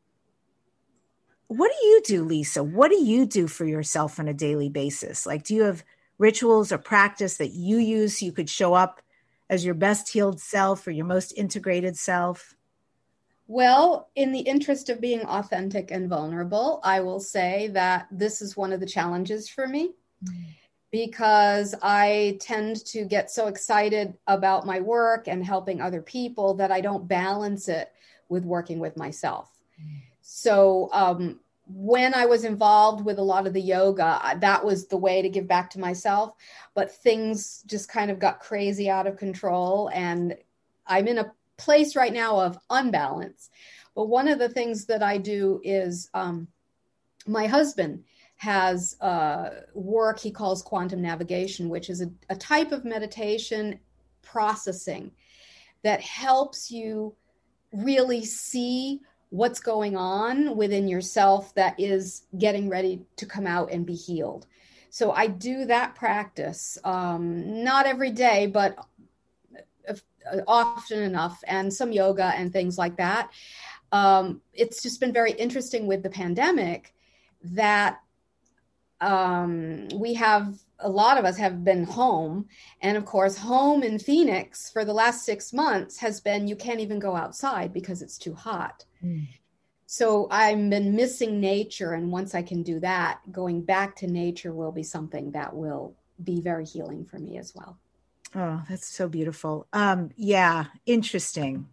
what do you do, Lisa? What do you do for yourself on a daily basis? Like, do you have rituals or practice that you use so you could show up as your best healed self or your most integrated self? Well, in the interest of being authentic and vulnerable, I will say that this is one of the challenges for me, because I tend to get so excited about my work and helping other people that I don't balance it with working with myself. So when I was involved with a lot of the yoga, that was the way to give back to myself. But things just kind of got crazy out of control. And I'm in a place right now of unbalance. But one of the things that I do is my husband has work he calls quantum navigation, which is a type of meditation processing that helps you really see what's going on within yourself that is getting ready to come out and be healed. So I do that practice, not every day, but often enough, and some yoga and things like that. It's just been very interesting with the pandemic that a lot of us have been home. And of course, home in Phoenix for the last 6 months has been, you can't even go outside because it's too hot. So I've been missing nature. And once I can do that, going back to nature will be something that will be very healing for me as well. Oh, that's so beautiful. Yeah. Interesting,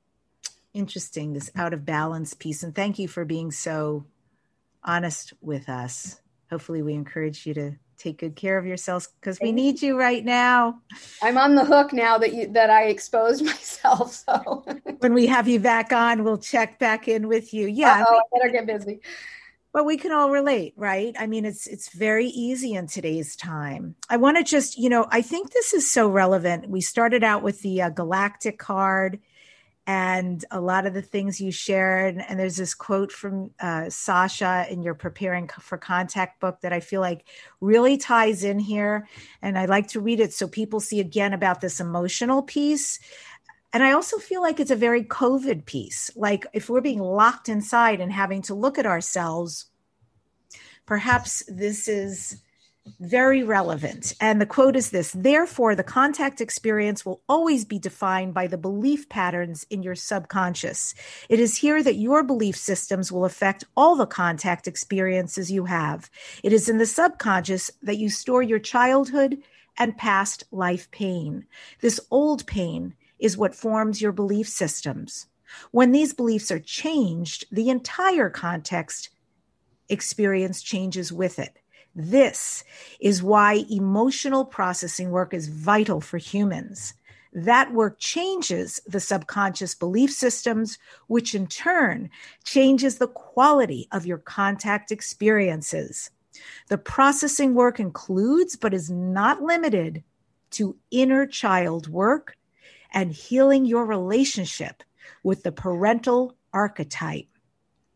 this out of balance piece. And thank you for being so honest with us. Hopefully we encourage you to take good care of yourselves, because we need you right now. I'm on the hook now that I exposed myself. So when we have you back on, we'll check back in with you. Yeah. I better get busy. But we can all relate, right? I mean, it's very easy in today's time. I want to just, I think this is so relevant. We started out with the galactic card and a lot of the things you shared. And there's this quote from Sasha in your Preparing for Contact book that I feel like really ties in here. And I'd like to read it so people see again about this emotional piece. And I also feel like it's a very COVID piece. Like if we're being locked inside and having to look at ourselves, perhaps this is very relevant. And the quote is this: therefore, the contact experience will always be defined by the belief patterns in your subconscious. It is here that your belief systems will affect all the contact experiences you have. It is in the subconscious that you store your childhood and past life pain. This old pain is what forms your belief systems. When these beliefs are changed, the entire context experience changes with it. This is why emotional processing work is vital for humans. That work changes the subconscious belief systems, which in turn changes the quality of your contact experiences. The processing work includes, but is not limited to, inner child work and healing your relationship with the parental archetype.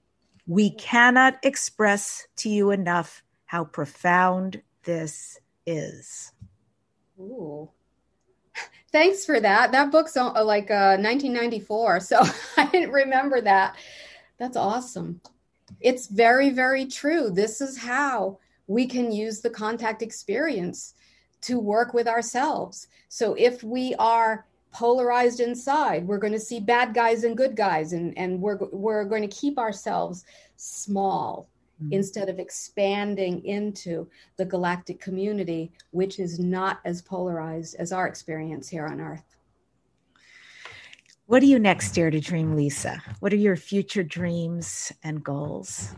We cannot express to you enough how profound this is. Ooh. Thanks for that. That book's like 1994, so I didn't remember that. That's awesome. It's very, very true. This is how we can use the contact experience to work with ourselves. So if we are polarized inside, we're going to see bad guys and good guys, and we're going to keep ourselves small instead of expanding into the galactic community, which is not as polarized as our experience here on Earth. What do you next dare to dream, Lisa? What are your future dreams and goals?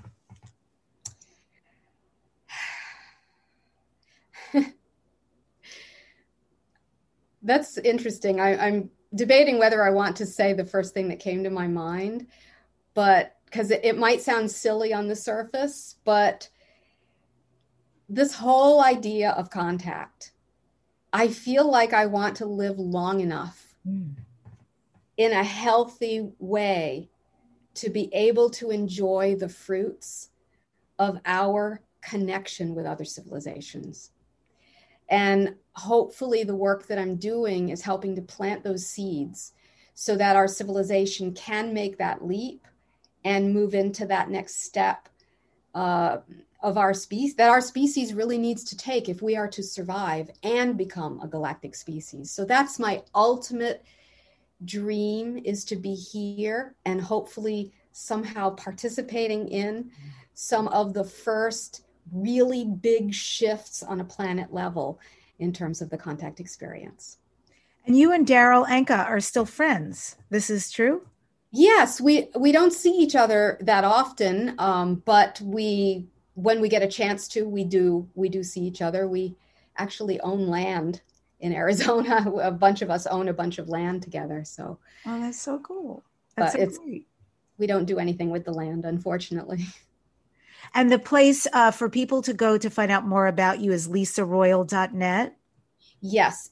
That's interesting. I'm debating whether I want to say the first thing that came to my mind, but because it might sound silly on the surface, but this whole idea of contact, I feel like I want to live long enough in a healthy way to be able to enjoy the fruits of our connection with other civilizations. And hopefully the work that I'm doing is helping to plant those seeds so that our civilization can make that leap and move into that next step of our species, that our species really needs to take if we are to survive and become a galactic species. So that's my ultimate dream, is to be here and hopefully somehow participating in some of the first really big shifts on a planet level in terms of the contact experience. And you and Daryl Anka are still friends. This is true? Yes, we don't see each other that often, but when we get a chance to, we do see each other. We actually own land in Arizona. A bunch of us own a bunch of land together. So, oh, that's so cool. That's so great. We don't do anything with the land, unfortunately. And the place for people to go to find out more about you is lisaroyal.net. Yes,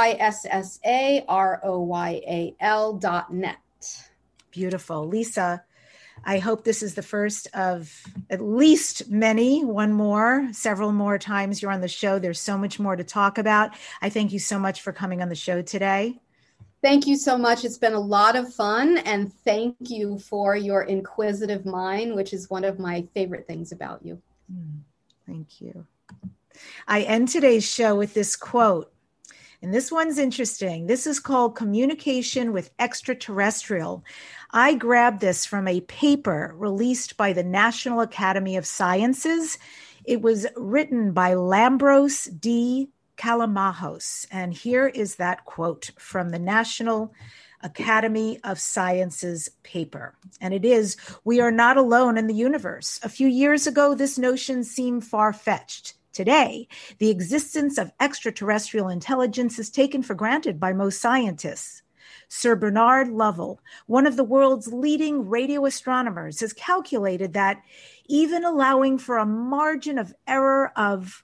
LYSSAROYAL.net. Beautiful. Lisa, I hope this is the first of at least many, several more times you're on the show. There's so much more to talk about. I thank you so much for coming on the show today. Thank you so much. It's been a lot of fun. And thank you for your inquisitive mind, which is one of my favorite things about you. Thank you. I end today's show with this quote. And this one's interesting. This is called Communication with Extraterrestrial. I grabbed this from a paper released by the National Academy of Sciences. It was written by Lambros D. Kalamajos. And here is that quote from the National Academy of Sciences paper. And it is, "We are not alone in the universe. A few years ago, this notion seemed far-fetched. Today, the existence of extraterrestrial intelligence is taken for granted by most scientists. Sir Bernard Lovell, one of the world's leading radio astronomers, has calculated that even allowing for a margin of error of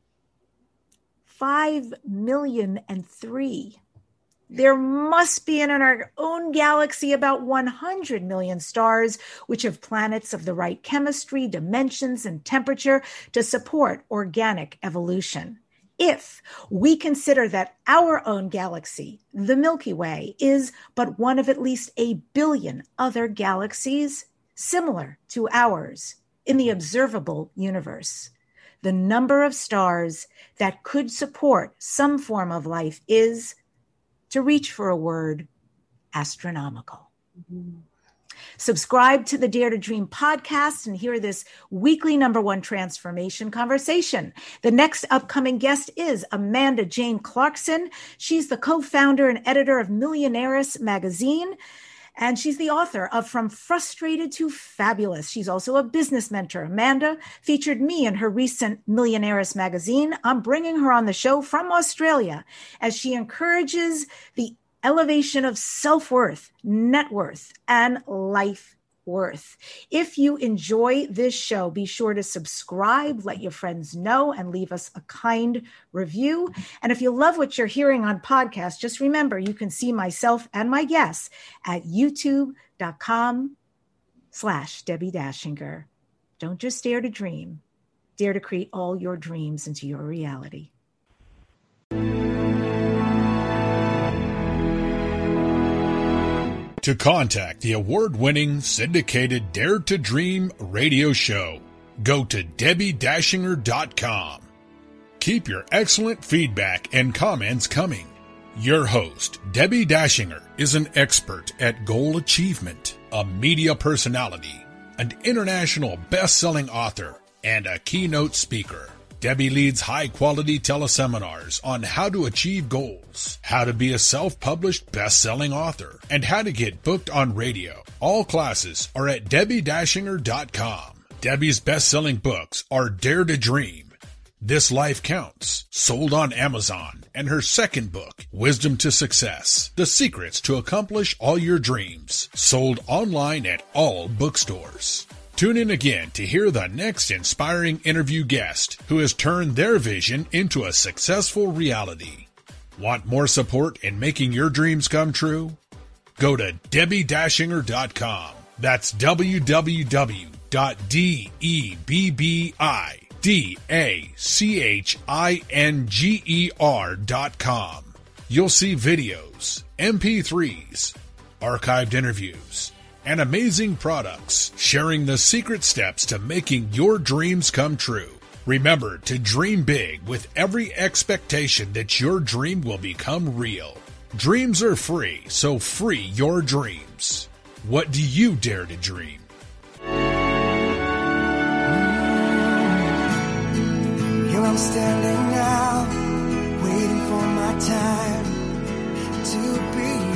5,000,003, there must be in our own galaxy about 100 million stars, which have planets of the right chemistry, dimensions, and temperature to support organic evolution. If we consider that our own galaxy, the Milky Way, is but one of at least 1 billion other galaxies similar to ours in the observable universe, the number of stars that could support some form of life is, to reach for a word, astronomical." Subscribe to the Dare to Dream podcast and hear this weekly #1 transformation conversation. The next upcoming guest is Amanda Jane Clarkson. She's the co-founder and editor of Millionaires magazine, and she's the author of From Frustrated to Fabulous. She's also a business mentor. Amanda featured me in her recent Millionaires magazine. I'm bringing her on the show from Australia as she encourages the elevation of self-worth, net worth, and life worth. If you enjoy this show, be sure to subscribe, let your friends know, and leave us a kind review. And if you love what you're hearing on podcasts, just remember you can see myself and my guests at youtube.com/Dare Debbie Dashinger. Don't just dare to dream. Dare to create all your dreams into your reality. To contact the award-winning syndicated Dare to Dream radio show, go to DebbieDashinger.com. Keep your excellent feedback and comments coming. Your host, Debbie Dashinger, is an expert at goal achievement, a media personality, an international best-selling author, and a keynote speaker. Debbie leads high-quality teleseminars on how to achieve goals, how to be a self-published best-selling author, and how to get booked on radio. All classes are at DebbieDashinger.com. Debbie's best-selling books are Dare to Dream, This Life Counts, sold on Amazon, and her second book, Wisdom to Success, The Secrets to Accomplish All Your Dreams, sold online at all bookstores. Tune in again to hear the next inspiring interview guest who has turned their vision into a successful reality. Want more support in making your dreams come true? Go to DebbieDashinger.com. That's www.DebbieDashinger.com. You'll see videos, MP3s, archived interviews, and amazing products sharing the secret steps to making your dreams come true. Remember to dream big with every expectation that your dream will become real. Dreams are free, so free your dreams. What do you dare to dream? Here I'm standing now, waiting for my time to be